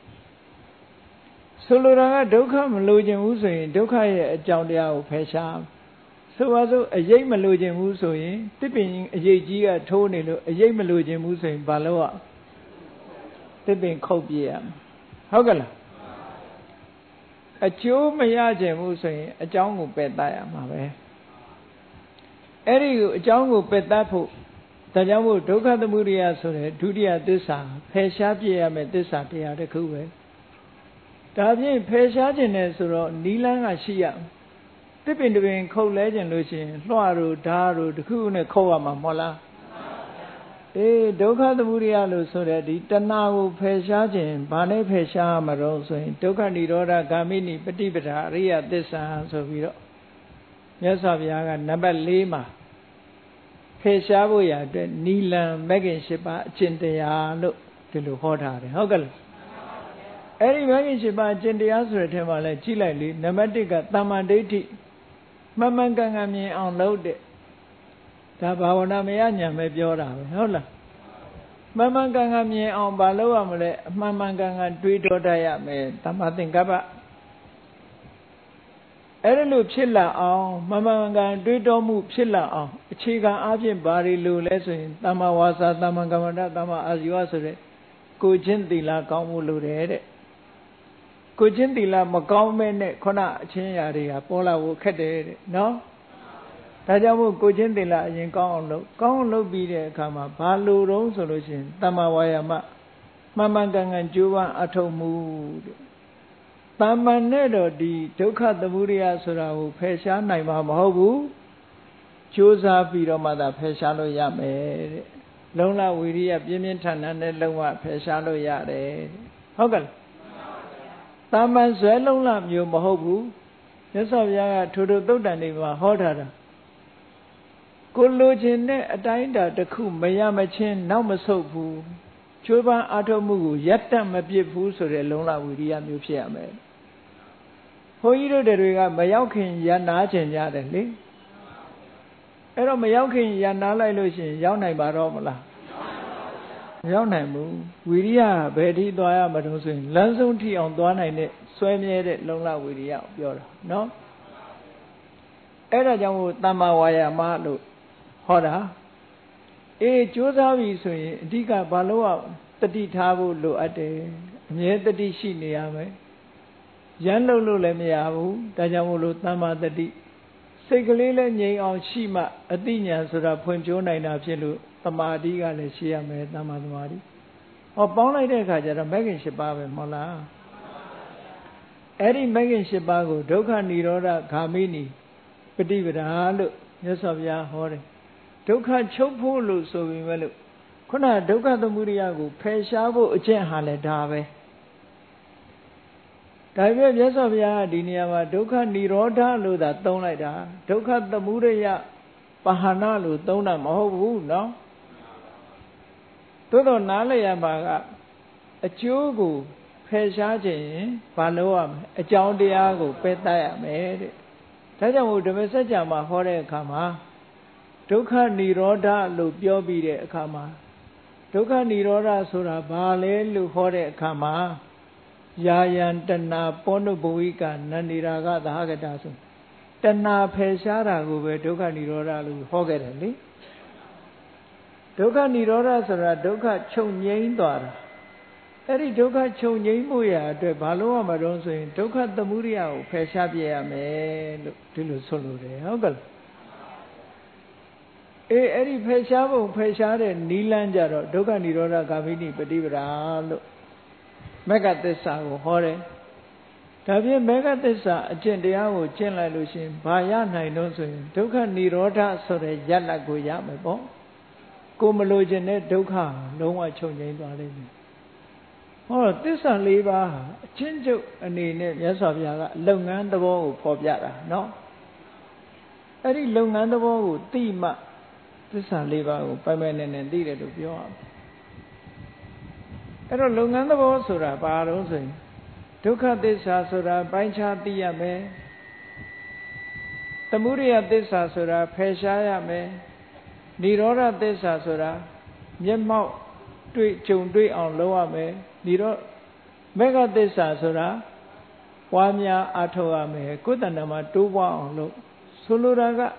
ဆိုလိုတာကဒုက္ခမလိုချင်ဘူးဆိုရင်ဒုက္ခရဲ့အကြောင်းတရားကိုဖယ်ရှားဆိုပါစို့အရေးမလိုချင်ဘူးဆိုရင်တစ်ပင်အရေးကြီးကထိုးနေလို့အရေးမလိုချင်ဘူးဆိုရင်ဘာလို့ရတစ်ပင်ခုတ်ပြရမှာဟုတ်ကလားအကျိုးမရချင်ဘူးဆိုရင်အကြောင်းကိုပယ်တတ်ရမှာပဲအဲ့ဒီကိုအကြောင်းကိုပယ်တတ်ဖို့ဒါကြောင့်မို့ဒုက္ခသမုဒယဆိုတဲ့ဒုတိယသစ္စာဖယ်ရှားပြရမယ့်သစ္စာတရားတစ်ခုပဲဒါဖြင့်ဖယ်ရှားခြင်းနဲ့ဆိုတော့နီလန်းကရှိရတစ်ပင်တစ်ပင်ခုတ်လဲခြင်းလို့ရှိရင်လွှတို့ဓာတ်တို့တစ်ခုနဲ့ခုတ်ရမှာမဟုတ်လားဒုက္ခသမုဒယလို့ဆိုတဲ့ဒီတဏှာကိုဖယ်ရှားခြင်းဘာနဲ့ဖယ်ရှားမှာတော့ဆိုရင်ဒုက္ခនិရောဓဂ ामि နိပฏิပဒါအရိယသစ္စာဆိုပြီးတော့မြတ်စွာဘုရားကနံပါတ်4မှာဖယ်ရှားဖို့ရအတွက်နီလန်မဂ္ဂင်၈ပါးအကျင့်တရားလို့ဒီလိုဟောထားတယ်ဟုတ်ကဲ့လားအဲ့ဒီမဂ္ဂင်၈ပါးအကျင့်တရားဆိုတဲ့ထဲမှာလဲကြည့်လိုက်လေနံပါတ်1ကသမ္မာဒိဋ္ဌိမှန်မှန်ကန်ကန်မြင်အောင်လုပ်တဲ့ဒါဘာဝနာမယဉာဏ်ပဲပြောတာပဲဟုတ်လားမှန်မှန်ကန်ကန်မြင်အောင်ဘာလုပ်ရမလဲအမှန်မှန်ကန်ကန်တွေးတောတတ်ရမယ်သမ္မာသင်္ကပ္ပအဲ့ဒါလို့ဖြစ်လာအောင်မှန်မှန်ကန်တွေးတောမှုဖြစ်လာအောင်အခြေခံအားဖြင့်ဘာတွေလို့လဲဆိုရင်သမ္မာဝါစာသမ္မာကမ္မန္တသမ္မာအာဇီဝဆိုတဲ့ကိုချင်းသီလကောင်းမှုလို့တယ်တဲ့ကိုချင်းသီလမကောင်းမဲနဲ့ခုနအချင်းရာတွေကပေါ်လာဖို့ခက်တယ်တဲ့နော်ဒဒါကြောင့်မို့ကိုချင်းတင်လာအရင်ကောင်းအောင်လုပ်ပြီးတဲ့အခါမှာဘာလို့တုံးဆိုလို့ရှိရင်တမ္မာဝါယာမမှန်မှန်ကန်ကန်ကြိုးပမ်းအထောက်မှုတဲ့တမ္မာနဲ့တော့ဒီဒုက္ခသမုဒယဆိုတာကိုဖယ်ရှားနိုင်မှာမဟုတ်ဘူးကြိုးစားပြီးတော့မှသာဖယ်ရှားလို့ရမယ်တဲ့လုံလဝိရိယပြင်းပြင်းထန်ထန်နဲ့လုံဝဖယ်ရှားလို့ရတယ်ဟုတ်ကဲ့တမ္မာဇွဲလုံလမျိုးမဟုတ်ဘူးမြတ်စွာဘုရားကထိုသုတ်တန်တွေမှာဟောထားတာကိုလိုချင်တဲ့အတိုင်းအတာတစ်ခုမရမချင်းနောက်မဆုတ်ဘူးကျိုးပန်းအားထုတ်မှုကိုရပ်တန့်မပြစ်ဘူးဆိုတဲ့လုံလဝိရိယမျိုးဖြစ်ရမယ်ဘုန်းကြီးတို့တွေကမရောက်ခင်ရနာချင်ကြတယ်လေအဲ့တော့မရောက်ခင်ရနာလိုက်လို့ရှိရင်ရောက်နိုင်ပါတော့မလားမရောက်နိုင်ဘူးဝိရိယဘယ်ထိသွားရမှာတော့ဆိုရင်လမ်းဆုံးထိအောင်သွားနိုင်တဲ့ဆွဲမြဲတဲ့လုံလဝိရိယကိုပြောတာနော်အဲ့ဒါကြောင့်မို့တမ္မာဝါယာမလို့ဟောတာကြိုးစားပြီဆိုရင်အဓိကဘာလို့တတိထားဖို့လိုအပ်တယ်အမြဲတတိရှိနေရမယ်ရမ်းလို့လည်းမရဘူးဒါကြောင့်မို့လို့တမ္မာတတိစိတ်ကလေးလည်းငြိမ်အောင်ရှိမှအတိညာဆိုတာဖွင့်ပြနိုင်တာဖြစ်လို့သမာဓိကလည်းရှိရမယ်တမ္မာသမာဓိပေါင်းလိုက်တဲ့အခါကျတော့မဂ္ဂင်၈ပါးပဲမဟုတ်လားအဲ့ဒီမဂ္ဂင်၈ပါးကိုဒုက္ခនិရောဓဂာမိနိပฏิပဒါလို့မြတ်စွာဘုရားဟောတယ်ဒုက္ခချုပ်ဖို့လို့ဆိုပြီးမဲ့လို့ခုနဒုက္ခသမုဒယကိုဖယ်ရှားဖို့အကျင့်ဟာလည်းဒါပဲဒါပေမဲ့မြတ်စွာဘုရားကဒီနေရာမှာဒုက္ခនិရောဓလို့သာသုံးလိုက်တာဒုက္ခသမုဒယပဟာနလို့သုံးတာမဟုတ်ဘူးเนาะသို့တော့နားလည်ရမှာကအကျိုးကိုဖယ်ရှားခြင်းဘာလို့ရမလဲအကြောင်းတရားကိုပယ်တတ်ရမယ်တဲ့ဒါကြောင့်မို့ဓမ္မစကြာမှာဟောတဲ့အခါမှာဒုက္ခនិရောဓလို့ပြောပြီးတဲ့အခါမှာဒုက္ခនិရောဓဆိုတာဘာလဲလို့ဟောတဲ့အခါမှာယာယံတဏပောနုဘဝိကနန္ဒီရာဂသဟဂတဆိုတဏဖယ်ရှားတာကိုပဲဒုက္ခនិရောဓလို့ဟောခဲ့တယ်လေဒုက္ခនិရောဓဆိုတာဒုက္ခချုပ်ငြိမ်းသွားတာအဲ့ဒီဒုက္ခချုပ်ငြိမ်းမှုရာအတွက်ဘာလို့ရမှာတော့ဆိုရင်ဒုက္ခသမုဒယကိုဖယ်ရှားပြရမယ်လို့ဒီလိုဆိုလိုတယ်ဟုတ်ကဲ့အဲ့ဒီဖယ်ရှားဖို့ဖယ်ရှားတဲ့နိလန်းကြတော့ဒုက္ခនិရောဓဂာမိနိပฏิပဒါလို့မဂ္ဂသစ္စာကိုဟောတယ်ဒါဖြင့်မဂ္ဂသစ္စာအကျင့်တရားကိုကျင့်လိုက်လို့ရှိရင်ဘာရနိုင်တော့ဆိုရင်ဒုက္ခនិရောဓဆိုတဲ့ယတ္တကိုရမယ်ပေါ့ကိုမလိုချင်တဲ့ဒုက္ခလုံးဝချုပ်ငြိမ်းသွားလိမ့်မယ်ဟောသစ္စာ၄ပါးဟာအချင်းချုပ်အနေနဲ့မြတ်စွာဘုရားကလုပ်ငန်းသဘောကိုဖော်ပြတာเนาะအဲ့ဒီလုပ်ငန်းသဘောကိုသိမှသစ္စာ၄ပါးကိုပိုင်ပိုင်နိုင်နိုင်သိတယ်လို့ပြောရမယ်အဲ့တော့လုပ်ငန်းသဘောဆိုတာဘာလို့ဆိုရင်ဒုက္ခသစ္စာဆိုတာပိုင်းခြားသိရမယ်သမုဒယသစ္စာဆိုတာဖယ်ရှားရမယ်និရောဓသစ္စာဆိုတာမျက်မှောက်တွေ့ကြုံတွေ့အောင်လုပ်ရမယ်မဂ္ဂသစ္စာဆိုတာပွားများအားထုတ်ရမယ်ကိုယ်တဏ္ဍာမှာတိုးပွားအောင်လုပ်ဆိုလိုတာက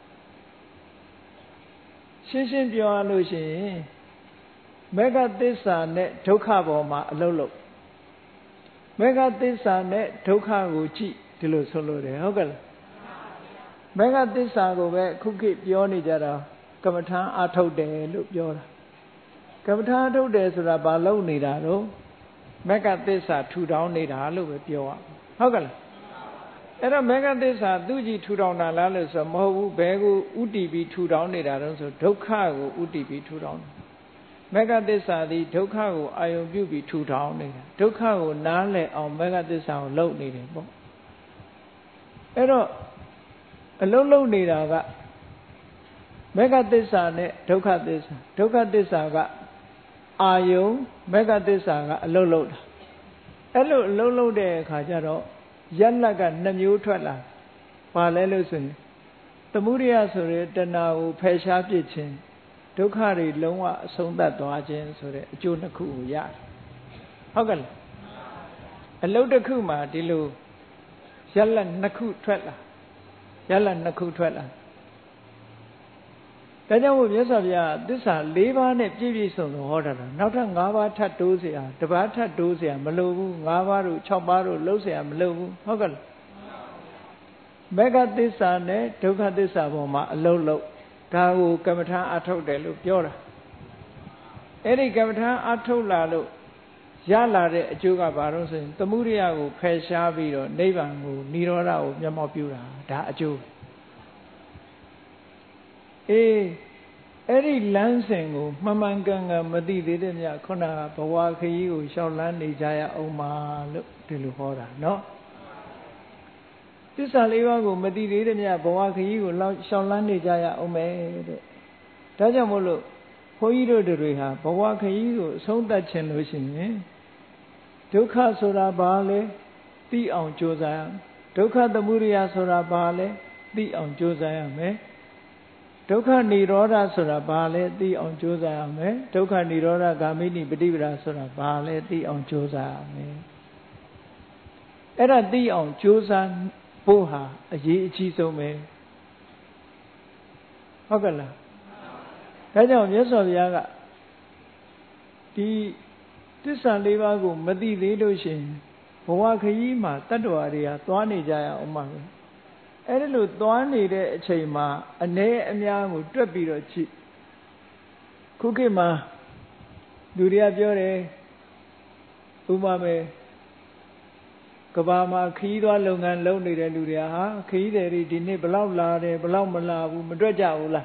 ရှင်းရှင်းပြောရလို့ရှိရင်မဂ္ဂသစ္စာနဲ့ဒုက္ခပေါ်မှာအလုပ်လုပ်မဂ္ဂသစ္စာနဲ့ဒုက္ခကိုကြည့်ဒီလိုဆိုလိုတယ်ဟုတ်ကဲ့လားမဂ္ဂသစ္စာကိုပဲခုခေတ်ပြောနေကြတာကမ္မထာအာထုတ်တယ်လို့ပြောတာကမ္မထာအာထုတ်တယ်ဆိုတာဘာလုပ်နေတာတော့မဂ္ဂသစ္စာထူထောင်နေတာလို့ပဲပြောရဟုတ်ကဲ့လားအဲ့တော့မဂ္ဂသစ္စာသူကြည်ထူထောင်တာလားလို့ဆိုမဟုတ်ဘူးဘယ်ကိုဥတည်ပြီးထူထောင်နေတာတော့ဆိုဒုက္ခကိုဥတည်ပြီးထူထောင်မဂ္ဂသစ္စာသည်ဒုက္ခကိုအာယုံပြုပြီးထူထောင်နေတာဒုက္ခကိုနားလည်အောင်မဂ္ဂသစ္စာကိုလုပ်နေတယ်ပေါ့အဲ့တော့အလုံးလုံးနေတာကမဂ္ဂသစ္စာနဲ့ဒုက္ခသစ္စာဒုက္ခသစ္စာကအာယုံမဂ္ဂသစ္စာကအလုံးလုံးတာအဲ့လိုအလုံးလုံးတဲ့အခါကျတော့ယတ္တက2မျိုးထွက်လာဘာလဲလို့ဆိုရင်သမုဒယဆိုတဲ့တဏှာကိုဖယ်ရှားပြစ်ခြင်းဒုက္ခတွေလုံးဝအဆုံးသတ်သွားခြင်းဆိုတဲ့အကျိုးနှစ်ခုကိုရတယ်ဟုတ်ကဲ့လားအလုံးတစ်ခုမှာဒီလိုယတ္တ2ခုထွက်လာယတ္တ2ခုထွက်လာဒါကြောင့်မို့မြတ်စွာဘုရားသစ္စာ၄ပါးနဲ့ပြည့်ပြည့်စုံစုံဟောတာနောက်ထပ်၅ပါးထပ်တိုးเสียတပါးထပ်တိုးเสียမလိုဘူး၅ပါးတို့6ပါးတို့လုံးเสียမလိုဘူးဟုတ်ကဲ့လား Mega Tissa ne, Dukkha Tissa Boma, a low, Tahu, Kamata Ato de Lupiora. Eri Kamata Ato Lalo, Yala de Juga Baros, the Muriago, Peshaviro, Nevango, Nirora, Yamopura, Da Aju. Eri Lansengo, Mamanganga, Madi, Didia, Kona, Pawaki, Shaolani, Jaya, Oma, look, Tiluhora, no? This Alivago, Madi, Didia, Pawaki, Shaolani, Jaya, Ome, Tajamolo, Hoiro de Reha, Pawaki, so that Chenlusin, Dukkha Sura Bale, the on Josiah, Dukkha the Muria Sura Bale, the on Josiah, me. Dukkha Niroda Sura Bale, the on Josiah, me. Dukkha Niroda Gamini Bedivra Sura Bale, the on Josiah, me. Era the on Josiah Boha, a ye chiso me. Hogala. Kaja, yes, of Yaga. The Tissa Levago, Madi Vedoshin, Pawakayima, Tatuaria, Tuani Jaya Oma. Edilu Tuani de Chema, a ne and young Trapiro chip. Kukima, Duria Jore, Umame, Kabama, Kida Long and Lonely de Luria, Kideri, Dini, Blau de Blaumala, Madrajaula.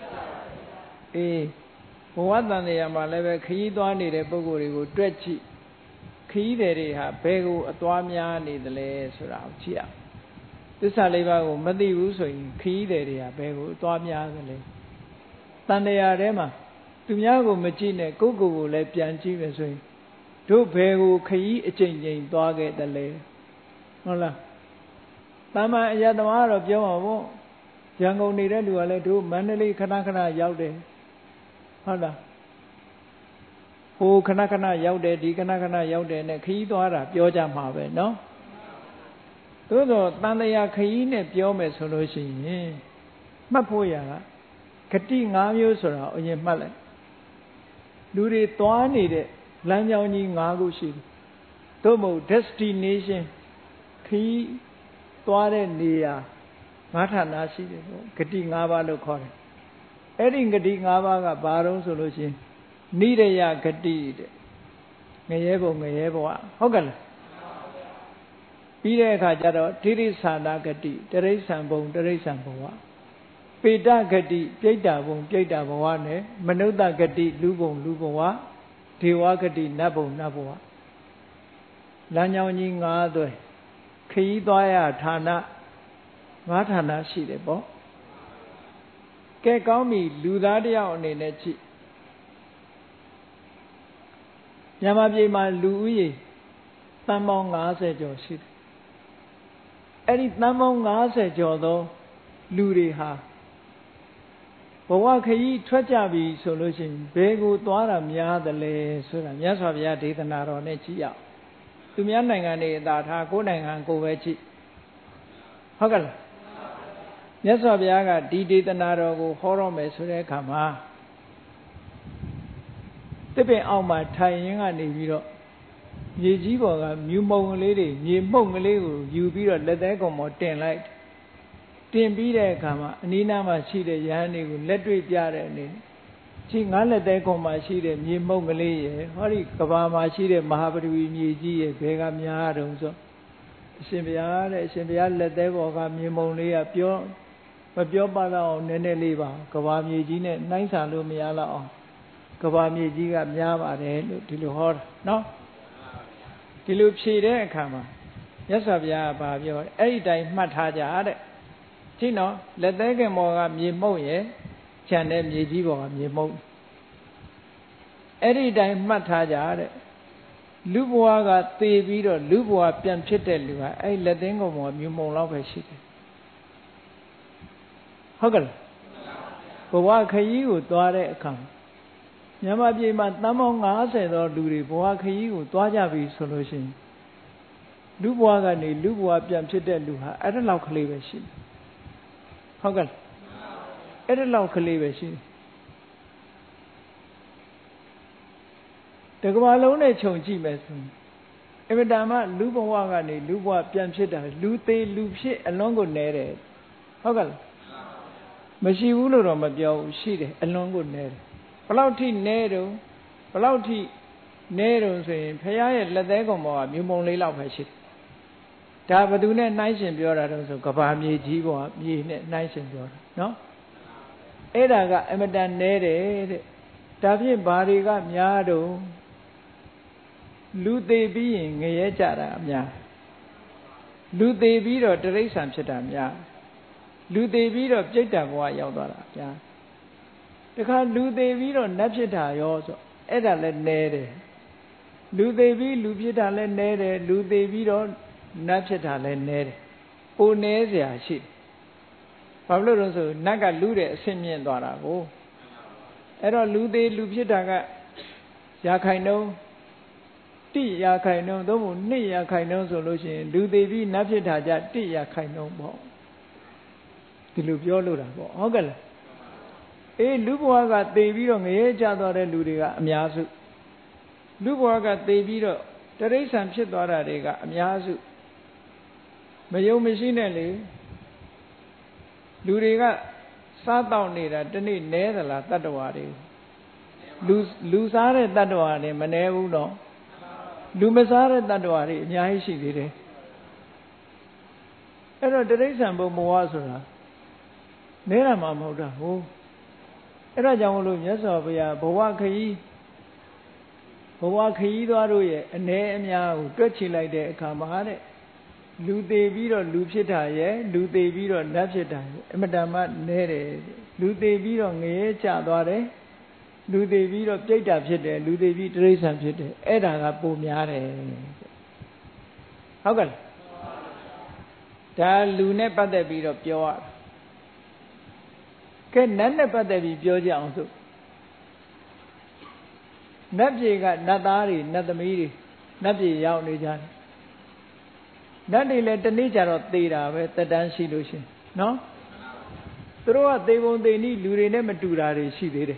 What than the Yamaleva, Kidani de Bogori, Dretchi, Kideri, Pegu, Atuamiani, the lay Surauchia. This Aliva, Madi Uso in Kideri, Pegu, Tuamia, the lay. Tandea Rema, Tumiago Machine, Kuku, Le Pianchi, swing. Two Pegu, Ki, changing, Dogget, the lay. Hola. Tama Yadamar of Jomo, Jango needed to a little, Manali Kanakana Yaude. Hola. Who Kanakana Yaude, Dikanakana Yaude, and a key to Arab, Yoja Mabe, no? Todo Tandaya Kaine, Piome solution, Mapoya, Kati Namio Sora, or your mallet. Do they Tuani de Lanyoni Nagushi? Tomo destination, Ki Tuare Nia, Matanasi, Kati Nava call. Edding Kati Nava, Baron solution. Nidaya Kati, Mayebo, Hogan. Pire Kajaro, Tirisana Kati, Teresan Teresan Pita Kati, Jada Boane, Manuda Kati, Luboa, Tiwa Kati, Naboa. Lanyoni Ngado, Ki Doya Tana, Matana Shidebo. Kekami, Ludadia on the Nechi. Yamabima Louis, Tamong Ase Joshi. Any Tamong Ase Jodo, Luriha. Bawaki Trajabi solution, Begu Dwaram Ya the Le Suram, Yasavia de the Naro Nechia. To Mianangani that Hakunang and Kovechi. Hogal. Yasaviaga did the Naro Horome Surekama. Tipping on my tying and Niviro. Yejibo, new mong lady, ye mong lady, you be a leather more 10 light. Tin be there, Kama, Nina Machide, Yani, let it yard. Ching alle de coma shide, ye mong lady, Hori Kabama shide, Mahabri, Yeji, Begam Yard, so. Simbiar, let them walk up Yemonia pure, but your mother on Nene Liva, Kawam Yejine, nice and Lumiala. Kabami Jiga Yama to the hor, no? Tilup Shide Kama. Yes, of Ya Babio, 8 days Mataja. Tino, let them get more of Yemoye, Chanem Yejibo, Yemo. Every day Mataja. Lubuaga, Teviro, Lubua, Pian Chitel, I let them go more, you more love a shit. Hoggle. But what can you do? Come. Yamabi Matamong Ase or Duri, Boaki, Dwajabi solution. Lubuagani, Lubua Piamchita, at a local elevation. Hogan. At a local elevation. The Gualone Chonji Messon. အမတန်မှလူဘဝကနေလူဘဝပြန်ဖြစ်တာလူသေးလူဖြစ်အလွန်ကိုနဲတယ်ဟုတ်ကဲ့လားမရှိဘူးလို့တော့မပြောဘူးရှိတယ်အလွန်ကိုနဲတယ်ဘလောက်ထိနဲတော့ဘလောက်ထိနဲတော့ဆိုရင်ဖရာရဲ့လက်သေးကောင်ပေါ်ကမြုံမုံလေးလောက်ပဲရှိတယ်ဒါဘယ်သူနဲ့နှိုင်းရှင်ပြောတာတော့ဆိုကဘာမြေကြီးပေါ်ကမြေနဲ့နှိုင်းရှင်ပြောတာနော်အဲ့ဒါကအမတန်နဲတယ်တဲ့ဒါဖြင့်ဘာတွေကများတော့လူသေးပြီးရင်ငရဲကြတာအများလူသေးပြီးတော့တိရစ္ဆာန်ဖြစ်တာများလူသေးပြီးတော့ပြိတ္တာဘဝရောက်သွားတာအများတခါလူသေးပြီးတော့နတ်ဖြစ်တာရောဆိုအဲ့ဒါလည်းနဲတယ်လူသေးပြီးလူဖြစ်တာလည်းနဲတယ်လူသေးပြီးတော့နတ်ဖြစ်တာလည်းနဲတယ်ပိုနဲเสียရှိတယ်ဘာလို့လဲဆိုနတ်ကလူတဲ့အဆင့်မြင့်သွားတာကိုအဲ့တော့လူသေးလူဖြစ်တာကရာခိုင်နှုန်း1ရာခိုင်နှုန်းသို့မဟုတ်2ရာခိုင်နှုန်းဆိုလို့ရှိရင်လူသေးပြီးနတ်ဖြစ်တာကြ1ရာခိုင်နှုန်းပေါ့ဒီလိုပြောလို့တာပေါ့ဟုတ်ကဲ့လားအေးလူဘဝကသေပြီးတော့ငရဲကျသွားတဲ့လူတွေကအများစုလူဘဝကသေပြီးတော့တိရစ္ဆာန်ဖြစ်သွားတာတွေကအများစုမယုံမရှိနဲ့လေလူတွေကစားတောက်နေတာတနေ့နဲသလားတတ္တဝါတွေလူစားတဲ့တတ္တဝါတွေမနဲဘူးတော့လူမစားတဲ့တတ္တဝါတွေအများကြီးရှိသေးတယ်အဲ့တော့တိရစ္ဆာန်ဘဝဆိုတာနဲတာမှမဟုတ်တာဟုတ်အဲ့ဒါကြောင့်မလို့မြတ်စွာဘုရားဘဝခရီးသွားတို့ရဲ့အ ਨੇ အများကိုတွက်ချလိုက်တဲ့အခါမှာတဲ့လူသေးပြီးတော့လူဖြစ်တာရဲ့လူသေးပြီးတော့နတ်ဖြစ်တာရဲ့အမတန်မှနဲတယ်လူသေးပြီးတော့ငရဲကျသွားတယ်လူသေးပြီးတော့ပြိတ္တာဖြစ်တယ်လူသေးပြီးတိရစ္ဆာန်ဖြစ်တယ်အဲ့ဒါကပိုများတယ်ဟုတ်ကဲ့ဒါလူနဲ့ပတ်သက်ပြီးတော့ပြောရကဲနတ်နဲ့ပတ်သက်ပြီးပြောကြအောင်စို့နတ်ပြည်ကနတ်သားတွေနတ်သမီးတွေနတ်ပြည်ရောက်နေကြတယ်နတ်တွေလည်းတနေ့ကျတော့သေတာပဲတက်တန်းရှိလို့ရှင်နော်သူတို့ကသေပုံသေနည်းလူတွေနဲ့မတူတာတွေရှိသေးတယ်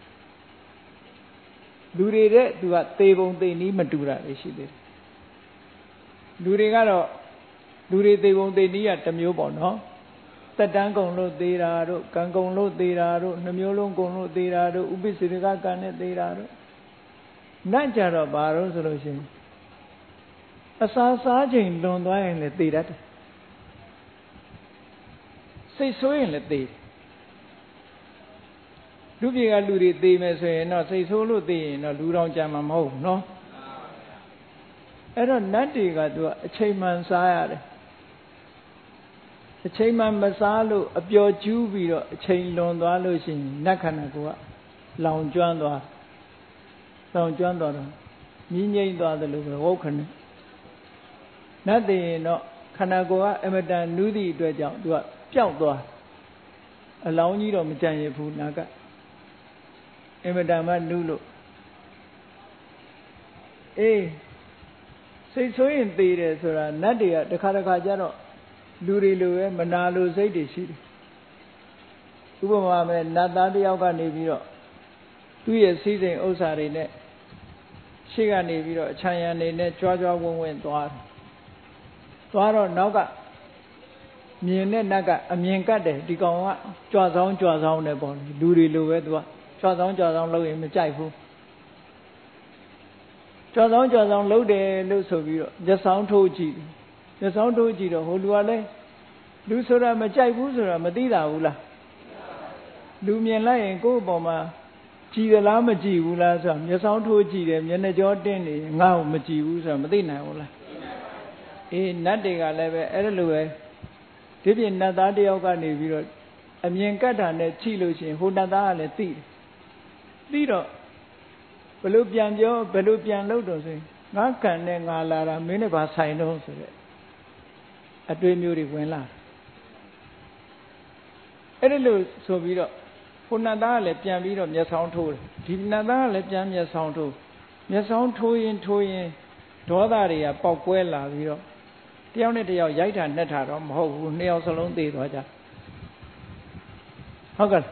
လူတွေတဲ့သူကသေပုံသေနည်းမတူတာတွေရှိသေးတယ်လူတွေကတော့လူတွေသေပုံသေနည်းကတစ်မျိုးပေါ့နော်တက်တန်းကုံလို့သေးတာတို့ကံကုံလို့သေးတာတို့နှမျိုးလုံးကုံလို့သေးတာတို့ဥပိ္ပစေတကကံနဲ့သေးတာတို့နတ်ကြတော့ဘာလို့ဆိုလို့ရှိရင်အစာစားချိန်လွန်သွားရင်လည်းသေတတ်တယ်စိတ်ဆိုးရင်လည်းသေလူပြေကလူတွေသေမယ်ဆိုရင်တော့စိတ်ဆိုးလို့သေရင်တော့လူတော်ကြမှာမဟုတ်ဘူးနော်အဲ့တော့နတ်တွေကသူကအချိန်မှန်စားရတယ်အချိန်မှန်မစားလို့အပျော်ကျူးပြီးတော့အချိန်လွန်သွားလို့ရှိရင်နတ်ခန္ဓာကိုယ်ကလောင်ကျွမ်းသွားတော့မြင်းငိမ့်သွားတယ်လို့ပဲဟုတ်ခနဲ့နတ်တွေရင်တော့ခန္ဓာကိုယ်ကအမတန်နူးသည့်အတွက်ကြောင့်သူကပျောက်သွားအလောင်းကြီးတော့မကြံရဘူးနာကအမတန်မှနူးလို့အေးစိတ်ဆိုးရင်သေတယ်ဆိုတာနတ်တွေကတစ်ခါကျတော့လူတွေလိုပဲမနာလိုစိတ်တွေရှိတယ်ဥပမာမဲ့နတ်သားတယောက်ကနေပြီးတော့သူ့ရဲ့စည်းစိမ်ဥစ္စာတွေနဲ့ရှေ့ကနေပြီးတော့အချမ်းရံနေနဲ့ကြွားဝင်းသွားတယ်သွားတော့နောက်ကမြင်တဲ့နတ်ကအမြင်ကတ်တယ်ဒီကောင်ကကြွားဆောင်တယ်ပေါ့လူတွေလိုပဲသူကကြွားဆောင်လုပ်ရင်မကြိုက်ဘူးကြွားဆောင်လုပ်တယ်လို့ဆိုပြီးတော့မျက်စောင်းထိုးကြည့်တော့ဟိုလူကလည်းလူဆိုတာမကြိုက်ဘူးဆိုတာမသိတာဘူးလားလူမြင်လိုက်ရင်ကိုယ့်အပေါ်မှာကြည်သလားမကြည်ဘူးလားဆိုတာမျက်စောင်းထိုးကြည့်တယ်မျက်နှာကြောတင်းနေငါ့ကိုမကြည်ဘူးဆိုတာမသိနိုင်ဘူးလားအေးနတ်တွေကလည်းပဲအဲ့လိုပဲဒီပြင်နတ်သားတယောက်ကနေပြီးတော့အမြင်ကတ်တာနဲ့ကြည့်လို့ရှိရင်ဟိုနတ်သားကလည်းသိတော့ဘယ်လိုပြန်ပြောဘယ်လိုပြန်လုပ်တော့ဆိုရင်ငါကံနဲ့ငါလာတာမင်းနဲ့ဘာဆိုင်တော့ဆိုတဲ့အတွေ့မျိုးတွေဝင်လာအဲ့ဒီလိုဆိုပြီးတော့ဟိုနတ်သားကလည်းပြန်ပြီးတော့မျက်စောင်းထိုးတယ်ဒီနတ်သားကလည်းပြန်မျက်စောင်းထိုးရင်ဒေါသတွေကပေါက်ကွဲလာပြီးတော့တယောက်နဲ့တယောက်ရိုက်တာနှက်တာတော့မဟုတ်ဘူးနှစ်ယောက်စလုံးသေသွားကြဟုတ်ကဲ့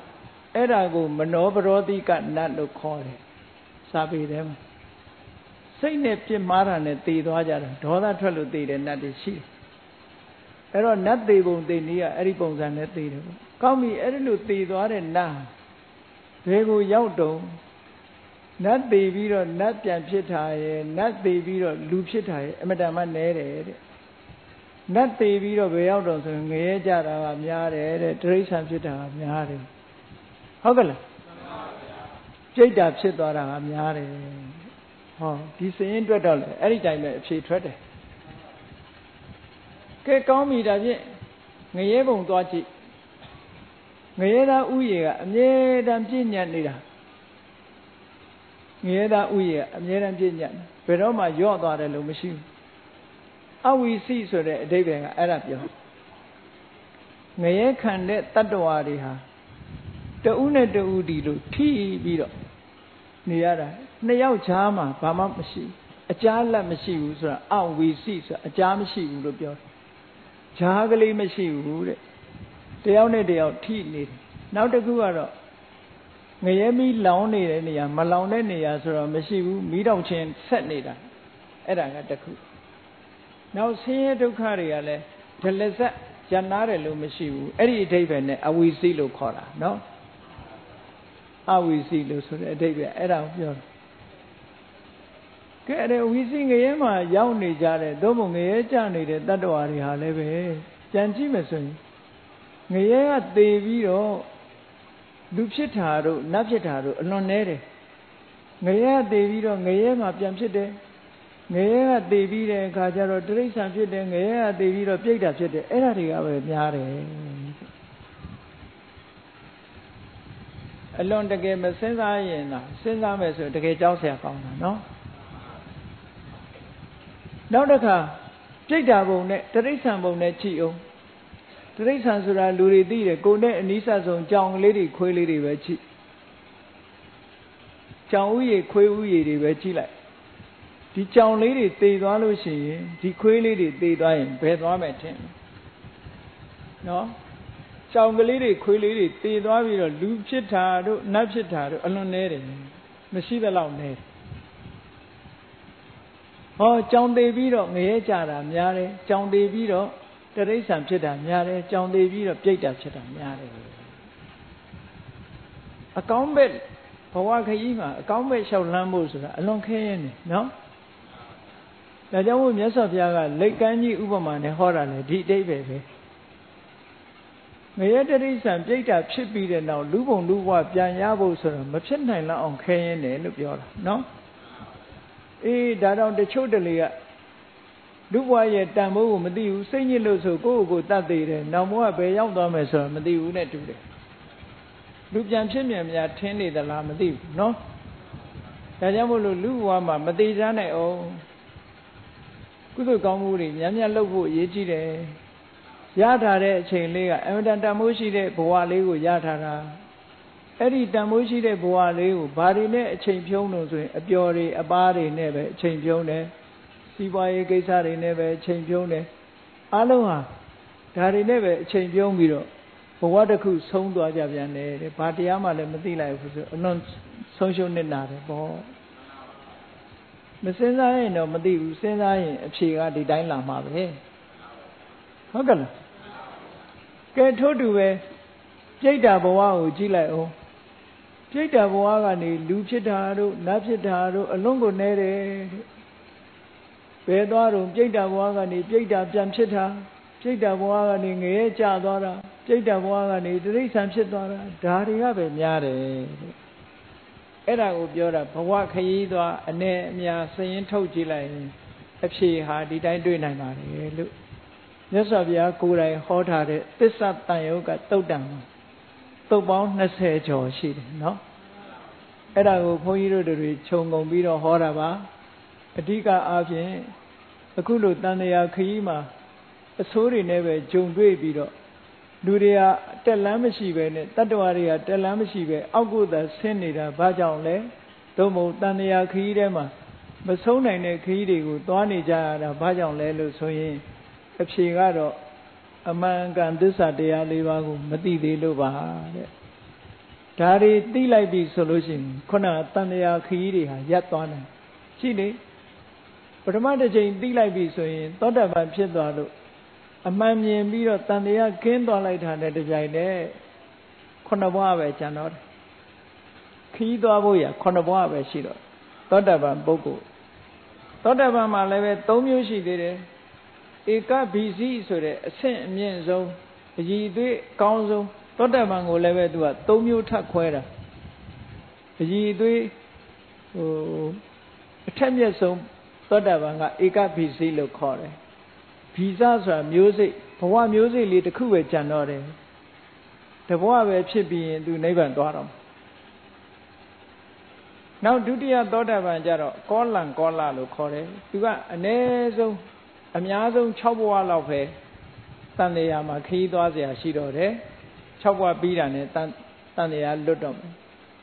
အဲ့ဒါကိုမနောပရောတိကနတ်လို့ခေါ်တယ်စာပေထဲမှာစိတ်နဲ့ပြစ်မှားတာနဲ့တည်သွားကြတာဒေါသထွက်လို့တည်တဲ့နတ်တွေရှိတယ်အဲ့တော့နတ်သေးပုံတည်နည်းကအဲ့ဒီပုံစံနဲ့တည်တယ်ပေါ့ကောင်းပြီအဲ့ဒီလိုတည်သွားတဲ့နတ်ဘယ်ကိုရောက်တုံးနတ်သေးပြီးတော့နတ်ပြန်ဖြစ်တာရဲ့နတ်သေးပြီးတော့လူဖြစ်တာရဲ့အမတန်မှနဲတယ်တဲ့နတ်သေးပြီးတော့ဘယ်ရောက်တော့ဆိုရင်ငရဲကြတာကများတယ်တဲ့တိရစ္ဆာန်ဖြစ်တာကများတယ်ဟုတ်ကဲ့လားပြိတ္တာဖြစ်သွားတာကများတယ်ဟောဒီစရင်အတွက်တော့လေအဲ့ဒီတိုင်းပဲအဖြေထွက်တယ်ကဲကောင်းပြီဒါဖြင့်ငရဲဘုံသွားကြည့်ငရဲသားဥယေကအမြဲတမ်းပြည့်ညတ်နေတာငရဲသားဥယေကအမြဲတမ်းပြည့်ညတ်ဘယ်တော့မှယော့သွားတယ်လို့မရှိဘူးအဝိစီဆိုတဲ့အဓိပ္ပာယ်ကအဲ့ဒါပြောငရဲခံတဲ့တတ္တဝါတွေဟာတဦးနဲ့တဦးဒီလိုထိပြီးတော့နေရတာနှစ်ယောက်ချားမှာဘာမှမရှိအကြားလက်မရှိဘူးဆိုတာအဝိစီဆိုတာအကြားမရှိဘူးလို့ပြောတယ်ဂျားကလေးမရှိဘူးတဲ့တယောက်နဲ့တယောက်ထိနေတယ်နောက်တစ်ခုကတော့ငရဲမီးလောင်နေတဲ့နေရာမလောင်တဲ့နေရာဆိုတော့မရှိဘူးမီးတောင်ချင်းဆက်နေတာအဲ့ဒါကတစ်ခုနောက်ဆင်းရဲဒုက္ခတွေကလည်းဒလဇက်ရနာတယ်လို့မရှိဘူးအဲ့ဒီအဓိပ္ပာယ်နဲ့အဝိစီလို့ခေါ်တာနော်အဝိစီလို့ဆိုတဲ့အဓိပ္ပာယ်အဲ့ဒါကိုပြောတယ်ကဲအဲ့ဝိစီငရဲမှာရောက်နေကြတဲ့သို့မဟုတ်ငရဲကြနေတဲ့တတ္တဝါတွေဟာလည်းပဲကြံကြည့်မယ်ဆိုရင်ငရဲကသေပြီးတော့လူဖြစ်တာတို့နတ်ဖြစ်တာတို့အလွန်နဲတယ်ငရဲကသေပြီးတော့ငရဲမှာပြန်ဖြစ်တယ်ငရဲကသေပြီးတဲ့အခါကျတော့တိရစ္ဆာန်ဖြစ်တယ်ငရဲကသေပြီးတော့ပြိတ္တာဖြစ်တယ်အဲ့ဒါတွေကပဲများတယ်အလွန်တကယ်မစဉ်းစားရင်တော့စဉ်းစားမယ်ဆိုတကယ်ကြောက်စရာကောင်းတာနော်နောက်တစ်ခါပြိတ္တာဘုံနဲ့တိရစ္ဆာန်ဘုံနဲ့ကြည့်အောင်တိရစ္ဆာန်ဆိုတာလူတွေသိတယ်ကိုယ်နဲ့အနီးစပ်ဆုံးကြောင်ကလေးတွေခွေးလေးတွေပဲကြည့်ကြောင်ဥယေခွေးဥယေတွေပဲကြည့်လိုက်ဒီကြောင်လေးတွေသေသွားလို့ရှိရင်ဒီခွေးလေးတွေသေသွားရင်ဘယ်သွားမယ်ထင်နော်ကြောင်ကလေးတွေခွေးလေးတွေသေသွားပြီးတော့လူဖြစ်တာတို့နတ်ဖြစ်တာတို့အလွန်နဲတယ်မရှိသလောက်နဲဟောကြောင်သေးပြီးတော့ငရဲကြတာများတယ်ကြောင်သေးပြီးတော့တရိစ္ဆာန်ဖြစ်တာများတယ်ကြောင်သေးပြီးတော့ပြိတ္တာဖြစ်တာများတယ်အကောင်းဘက်ဘဝခရီးမှာအကောင်းဘက်လျှောက်လန်းဖို့ဆိုတာအလွန်ခဲရင်နေနော်ဒါကြောင့်မို့မြတ်စွာဘုရားကလိတ်ကမ်းကြီးဥပမာနဲ့ဟောတာလေဒီအတိတ်ပဲငရဲတရိစ္ဆာန်ပြိတ္တာဖြစ်ပြီးတဲ့နောက်လူဘုံလူဘဝပြန်ရဖို့ဆိုတော့မဖြစ်နိုင်လောက်အောင်ခဲရင်တယ်လို့ပြောတာနော်အေးဒါတော့တချို့တလေကလူဘဝရဲ့တန်ဖိုးကိုမသိဘူးစိတ်ညစ်လို့ဆိုကိုယ့်ကိုယ်တတ်သေးတယ်နောက်ဘဝဘယ်ရောက်သွားမယ်ဆိုတော့မသိဘူးနဲ့တူတယ်လူပြန်ဖြစ်မြန်များထင်းနေသလားမသိဘူးနော်ဒါကြောင့်မို့လို့လူဘဝမှာမသေးကြနိုင်အောင်ကုသိုလ်ကောင်းမှုတွေများများလုပ်ဖို့အရေးကြီးတယ်ရထားတဲ့အချိန်လေးကအမှန်တန်မိုးရှိတဲ့ဘဝလေးကိုရထားတာအဲ့ဒီတန်မိုးရှိတဲ့ဘဝလေးကိုဘာတွေနဲ့အချိန်ဖြုံးလို့ဆိုရင်အပျော်တွေအပါးတွေနဲ့ပဲအချိန်ဖြုံးတယ်စီးပွားရေးကိစ္စတွေနဲ့ပဲအချိန်ဖြုံးတယ်အလုံးဟာဒါတွေနဲ့ပဲအချိန်ဖြုံးပြီးတော့ဘဝတစ်ခုဆုံးသွားကြပြန်တယ်တဲ့ဘာတရားမှလည်းမသိလိုက်ဘူးဆိုအလွန်ဆုံးရှုံးနေတာတယ်ပေါ့မစဉ်းစားရင်တော့မသိဘူးစဉ်းစားရင်အဖြေကဒီတိုင်းလာမှာပဲဟုတ်ကဲ့လားကဲထို့တူပဲပြိတ္တာဘဝကိုကြည့်လိုက်အောင်ပြိတ္တာဘဝကနေလူဖြစ်တာတို့နတ်ဖြစ်တာတို့အလွန်ကိုနဲတယ်ဘယ်သွားတော့ပြိတ္တာဘဝကနေပြိတ္တာပြန်ဖြစ်တာပြိတ္တာဘဝကနေငရဲကျသွားတာပြိတ္တာဘဝကနေတိရစ္ဆာန်ဖြစ်သွားတာဒါတွေကပဲများတယ်အဲ့ဒါကိုပြောတာဘဝခရီးသွားအနေအများစရင်ထုတ်ကြည့်လိုက်ရင်အဖြေဟာဒီတိုင်းတွေ့နိုင်ပါတယ်လို့မြတ်စွာဘုရားကိုယ်တိုင်ဟောထားတဲ့သစ္စာတန်ယုတ်ကသုတ်တံသုတ်ပေါင်း20ကျော်ရှိတယ်နော်အဲ့ဒါကိုဘုန်းကြီးတို့တွေခြုံငုံပြီးတော့ဟောတာပါအဓိကအားဖြင့်အခုလိုတန်တရားခရီးမှာအဆိုးတွေနဲ့ပဲဂျုံတွေ့ပြီးတော့လူတွေကတက်လမ်းမရှိပဲနဲ့တတ္တဝါတွေကတက်လမ်းမရှိပဲအောက်ကိုသာဆင်းနေတာဘာကြောင့်လဲသို့မဟုတ်တန်တရားခရီးထဲမှာမဆုံးနိုင်တဲ့ခရီးတွေကိုသွားနေကြရတာဘာကြောင့်လဲလို့ဆိုရင်အဖြေကတော့အမှန်ကန်သစ္စာတရား၄ပါးကိုမသိသေးလို့ပါတဲ့ဒါတွေသိလိုက်ပြီဆိုလို့ရှိရင်ခုနတန်တရားခရီးတွေဟာရပ်သွားတယ်ရှိလေပထမတစ်ချိန်သိလိုက်ပြီဆိုရင်သောတာပန်ဖြစ်သွားလို့အမှန်မြင်ပြီးတော့တန်တရားကင်းသွားလိုက်တာနဲ့တပြိုင်တည်း9 ဘဝပဲကျန်တော့တယ်ခီးသွားဖို့ရ9 ဘဝပဲရှိတော့သောတာပန်ပုဂ္ဂိုလ်သောတာပန်မှာလည်းပဲ3မျိုးရှိသေးတယ်ဧကဘိဇိဆိုတဲ့အဆင့်အမြင့်ဆုံးအည်အသွေးအကောင်းဆုံးသောတာပန်ကိုလည်းပဲသူက3မျိုးထပ်ခွဲတာအည်အသွေးအထက်မြတ်ဆုံးသောတာပန်ကဧကဘိဇိလို့ခေါ်တယ်ဘိဇဆိုတာမျိုးစိတ်ဘဝမျိုးစိတ်လေးတစ်ခုပဲကျန်တော့တယ်တဘဝပဲဖြစ်ပြီးရင်သူနိဗ္ဗာန်သွားတော့နောက်ဒုတိယသောတာပန်ကျတော့ကောလံကောလလို့ခေါ်တယ်သူကအနည်းဆုံးအများဆုံး6 ဘဝလောက်ပဲတန်တရားမှာခရီးသွားเสียရှိတော့တယ်6 ဘဝပြီးတာနဲ့တန်တရားလွတ်တော့မယ်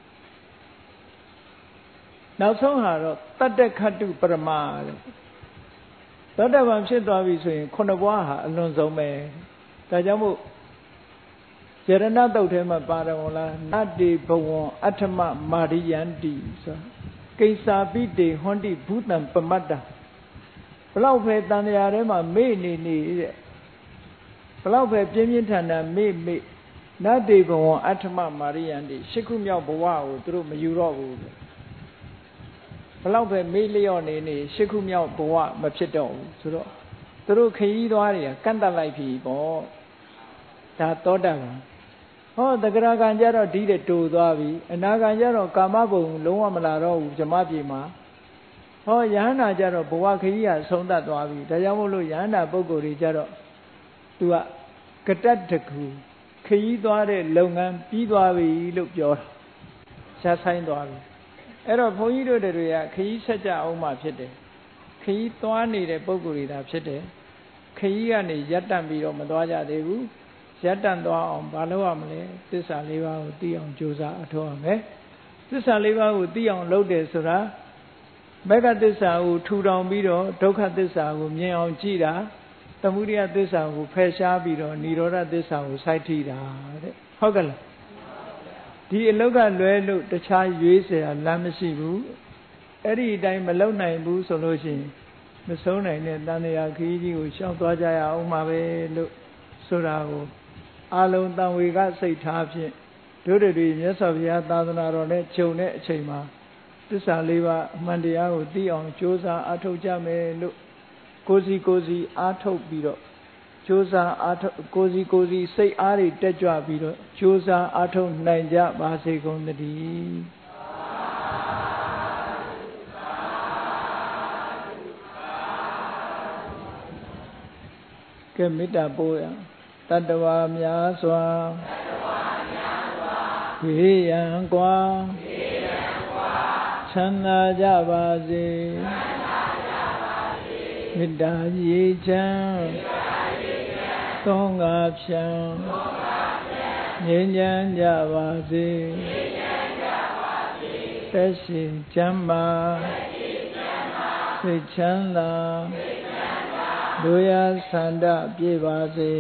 နောက်ဆုံးဟာတော့တတ္တခတ္တုပရမတဲ့သောတာပန်ဖြစ်သွားပြီဆိုရင်9 ဘဝဟာအလွန်ဆုံးပဲဒါကြောင့်မို့ယရဏတုတ်ထဲမှာပါတယ်ဟုတ်လားနတ္တိဘဝံအဋ္ဌမမာရိယန္တိဆိုကိစ္စာပိတေဟွန်တိဘူတံပမတ္တဘလောက်ပဲတန်တရားထဲမှာမေ့နေတဲ့ဘလောက်ပဲပြင်းပြင်းထန်ထန်မေ့နတ္တိဘဝံအဋ္ဌမမာရိယန္တိ8 ခုမြောက်ဘဝကိုသူတို့မယူတော့ဘူးဘလောက်ပဲမေ့လျော့နေ8 ခုမြောက်ဘဝမဖြစ်တော့ဘူးဆိုတော့သူတို့ခရီးသွားတွေကကန့်တက်လိုက်ပြီပေါ့ဒါသောတာပန်ဟောတဂရကံကြတော့ဒီတဲ့တူသွားပြီအနာကံကြတော့ကာမဘုံလုံးဝမလာတော့ဘူးဇမပြေမှာဟောယဟန္တာကြတော့ဘဝခရီးကဆုံးသက်သွားပြီဒါကြောင့်မို့လို့ယဟန္တာပုဂ္ဂိုလ်တွေကြတော့သူကကတ္တတကူခရီးသွားတဲ့လုပ်ငန်းပြီးသွားပြီလို့ပြောတာရှားဆိုင်သွားပြီအဲ့တော့ဘုန်းကြီးတို့တွေကခရီးဆက်ကြအောင်မှဖြစ်တယ်ခရီးသွားနေတဲ့ပုဂ္ဂိုလ်တွေဒါဖြစ်တယ်ခရီးကနေရပ်တန့်ပြီးတော့မသွားကြသေးဘူးရပ်တန့်သွားအောင်ဘာလုပ်ရမလဲသစ္စာ 4 ပါးကိုသိအောင်ကြိုးစားအထောက်ရမယ်သစ္စာ 4 ပါးကိုသိအောင်လုပ်တယ်ဆိုတာမဂ္ဂသစ္စာကိုထူထောင်ပြီးတော့ဒုက္ခသစ္စာကိုမြင်အောင်ကြည့်တာသမုဒယသစ္စာကိုဖယ်ရှားပြီးတော့និရောဓသစ္စာကိုစိုက်ထိတာတဲ့ဟုတ်ကဲ့လားဒီအလောက်ကလွဲလို့တခြားရွေးเสียလမ်းမရှိဘူးအဲ့ဒီအတိုင်းမလုပ်နိုင်ဘူးဆိုလို့ရှိရင်မဆုံးနိုင်တဲ့တန်တရားခရီးကြီးကိုရှောင်သွားကြရအောင်ပါပဲလို့ဆိုတာကိုအာလုံးတန်ဝေကစိတ်ထားဖြင့်တို့တွေမြတ်စွာဘုရားသာသနာတော်နဲ့ခြုံတဲ့အချိန်မှာသစ္စာ 4 ပါးအမှန်တရားကိုသိအောင်ကြိုးစားအားထုတ်ကြမယ်လို့ကိုစီအားထုတ်ပြီးတော့ကြိုးစားအားထုတ်ကိုစီစိတ်အားတွေတက်ကြွပြီးတော့ကြိုးစားအားထုတ်နိုင်ကြပါစေကုန်သတည်းကဲမေတ္တာပို့ရတတ္တဝါများစွာဝေယံကွာချမ်းသာကြပါစေမေတ္တာရေချမ်းသောငါဖြံငြိမ်းချမ်းကြပါစေသက်ရှိချမ်းသာစိတ်ချမ်းသာတို့ရဆန္ဒပြည့်ပါစေ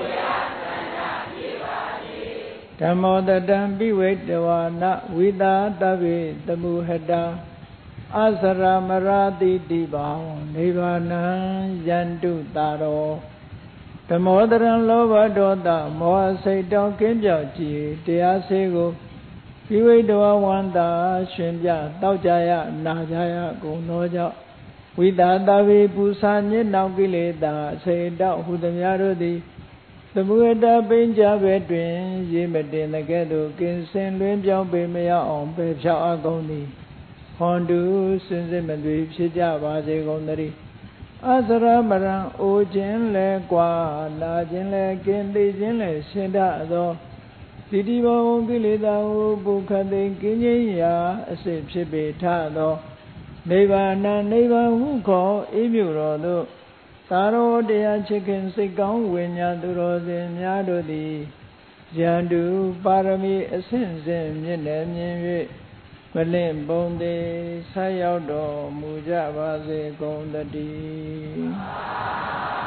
ဓမ္မောတတံပိဝေတဝါနဝိတာတဗ္ဗေတမုဟတာအစရမရာတိတိဘောင်နိဗ္ဗာနံယန္တုတာရောဓမ္မောတရံလောဘဒေါသမောဟစိတ်တောကင်းပြောက်ကြည်တရားစေကိုပိဝေတဝါဝန္တာရှင်ပြတောက်ကြရနာကြရကုန်သောကြောင့်ဝိတာတဗေပူဇာညစ်နောင်ကိလေသာစေတောဟုသမျှတို့သည်သမုဟတပိဉ္စဘဲတွင်ရေမတင်တဲ့ကဲ့သို့ကင်းစင်လွင်ပြောင်းပေမရအောင်ပဲဖြောက်အပ်ကုန်သည်ဟွန်တုစင်စစ်မသွေဖြစ်ကြပါစေကုန်သတည်းအစရမရံအိုခြင်းလဲကွာလာခြင်းလဲကင်းသိခြင်းလဲရှင်တတ်သောတိတိဘဝကိလေသာဟုပုခသိကင်းခြင်းရာအစစ်ဖြစ်ပေထသောနိဗ္ဗာန်နိဗ္ဗာန်ဟုခေါ်အေးမြတော်သို့သာရောတရားချစ်ခင်စိတ်ကောင်းဝိညာဉ်သူတော်စင်များတို့သည်ယန္တုပါရမီအစဉ်စဉ်မြင့်တယ်မြင်၍မလင့်ပုံသေးဆက်ရောက်တော်မူကြပါစေကုန်သတည်း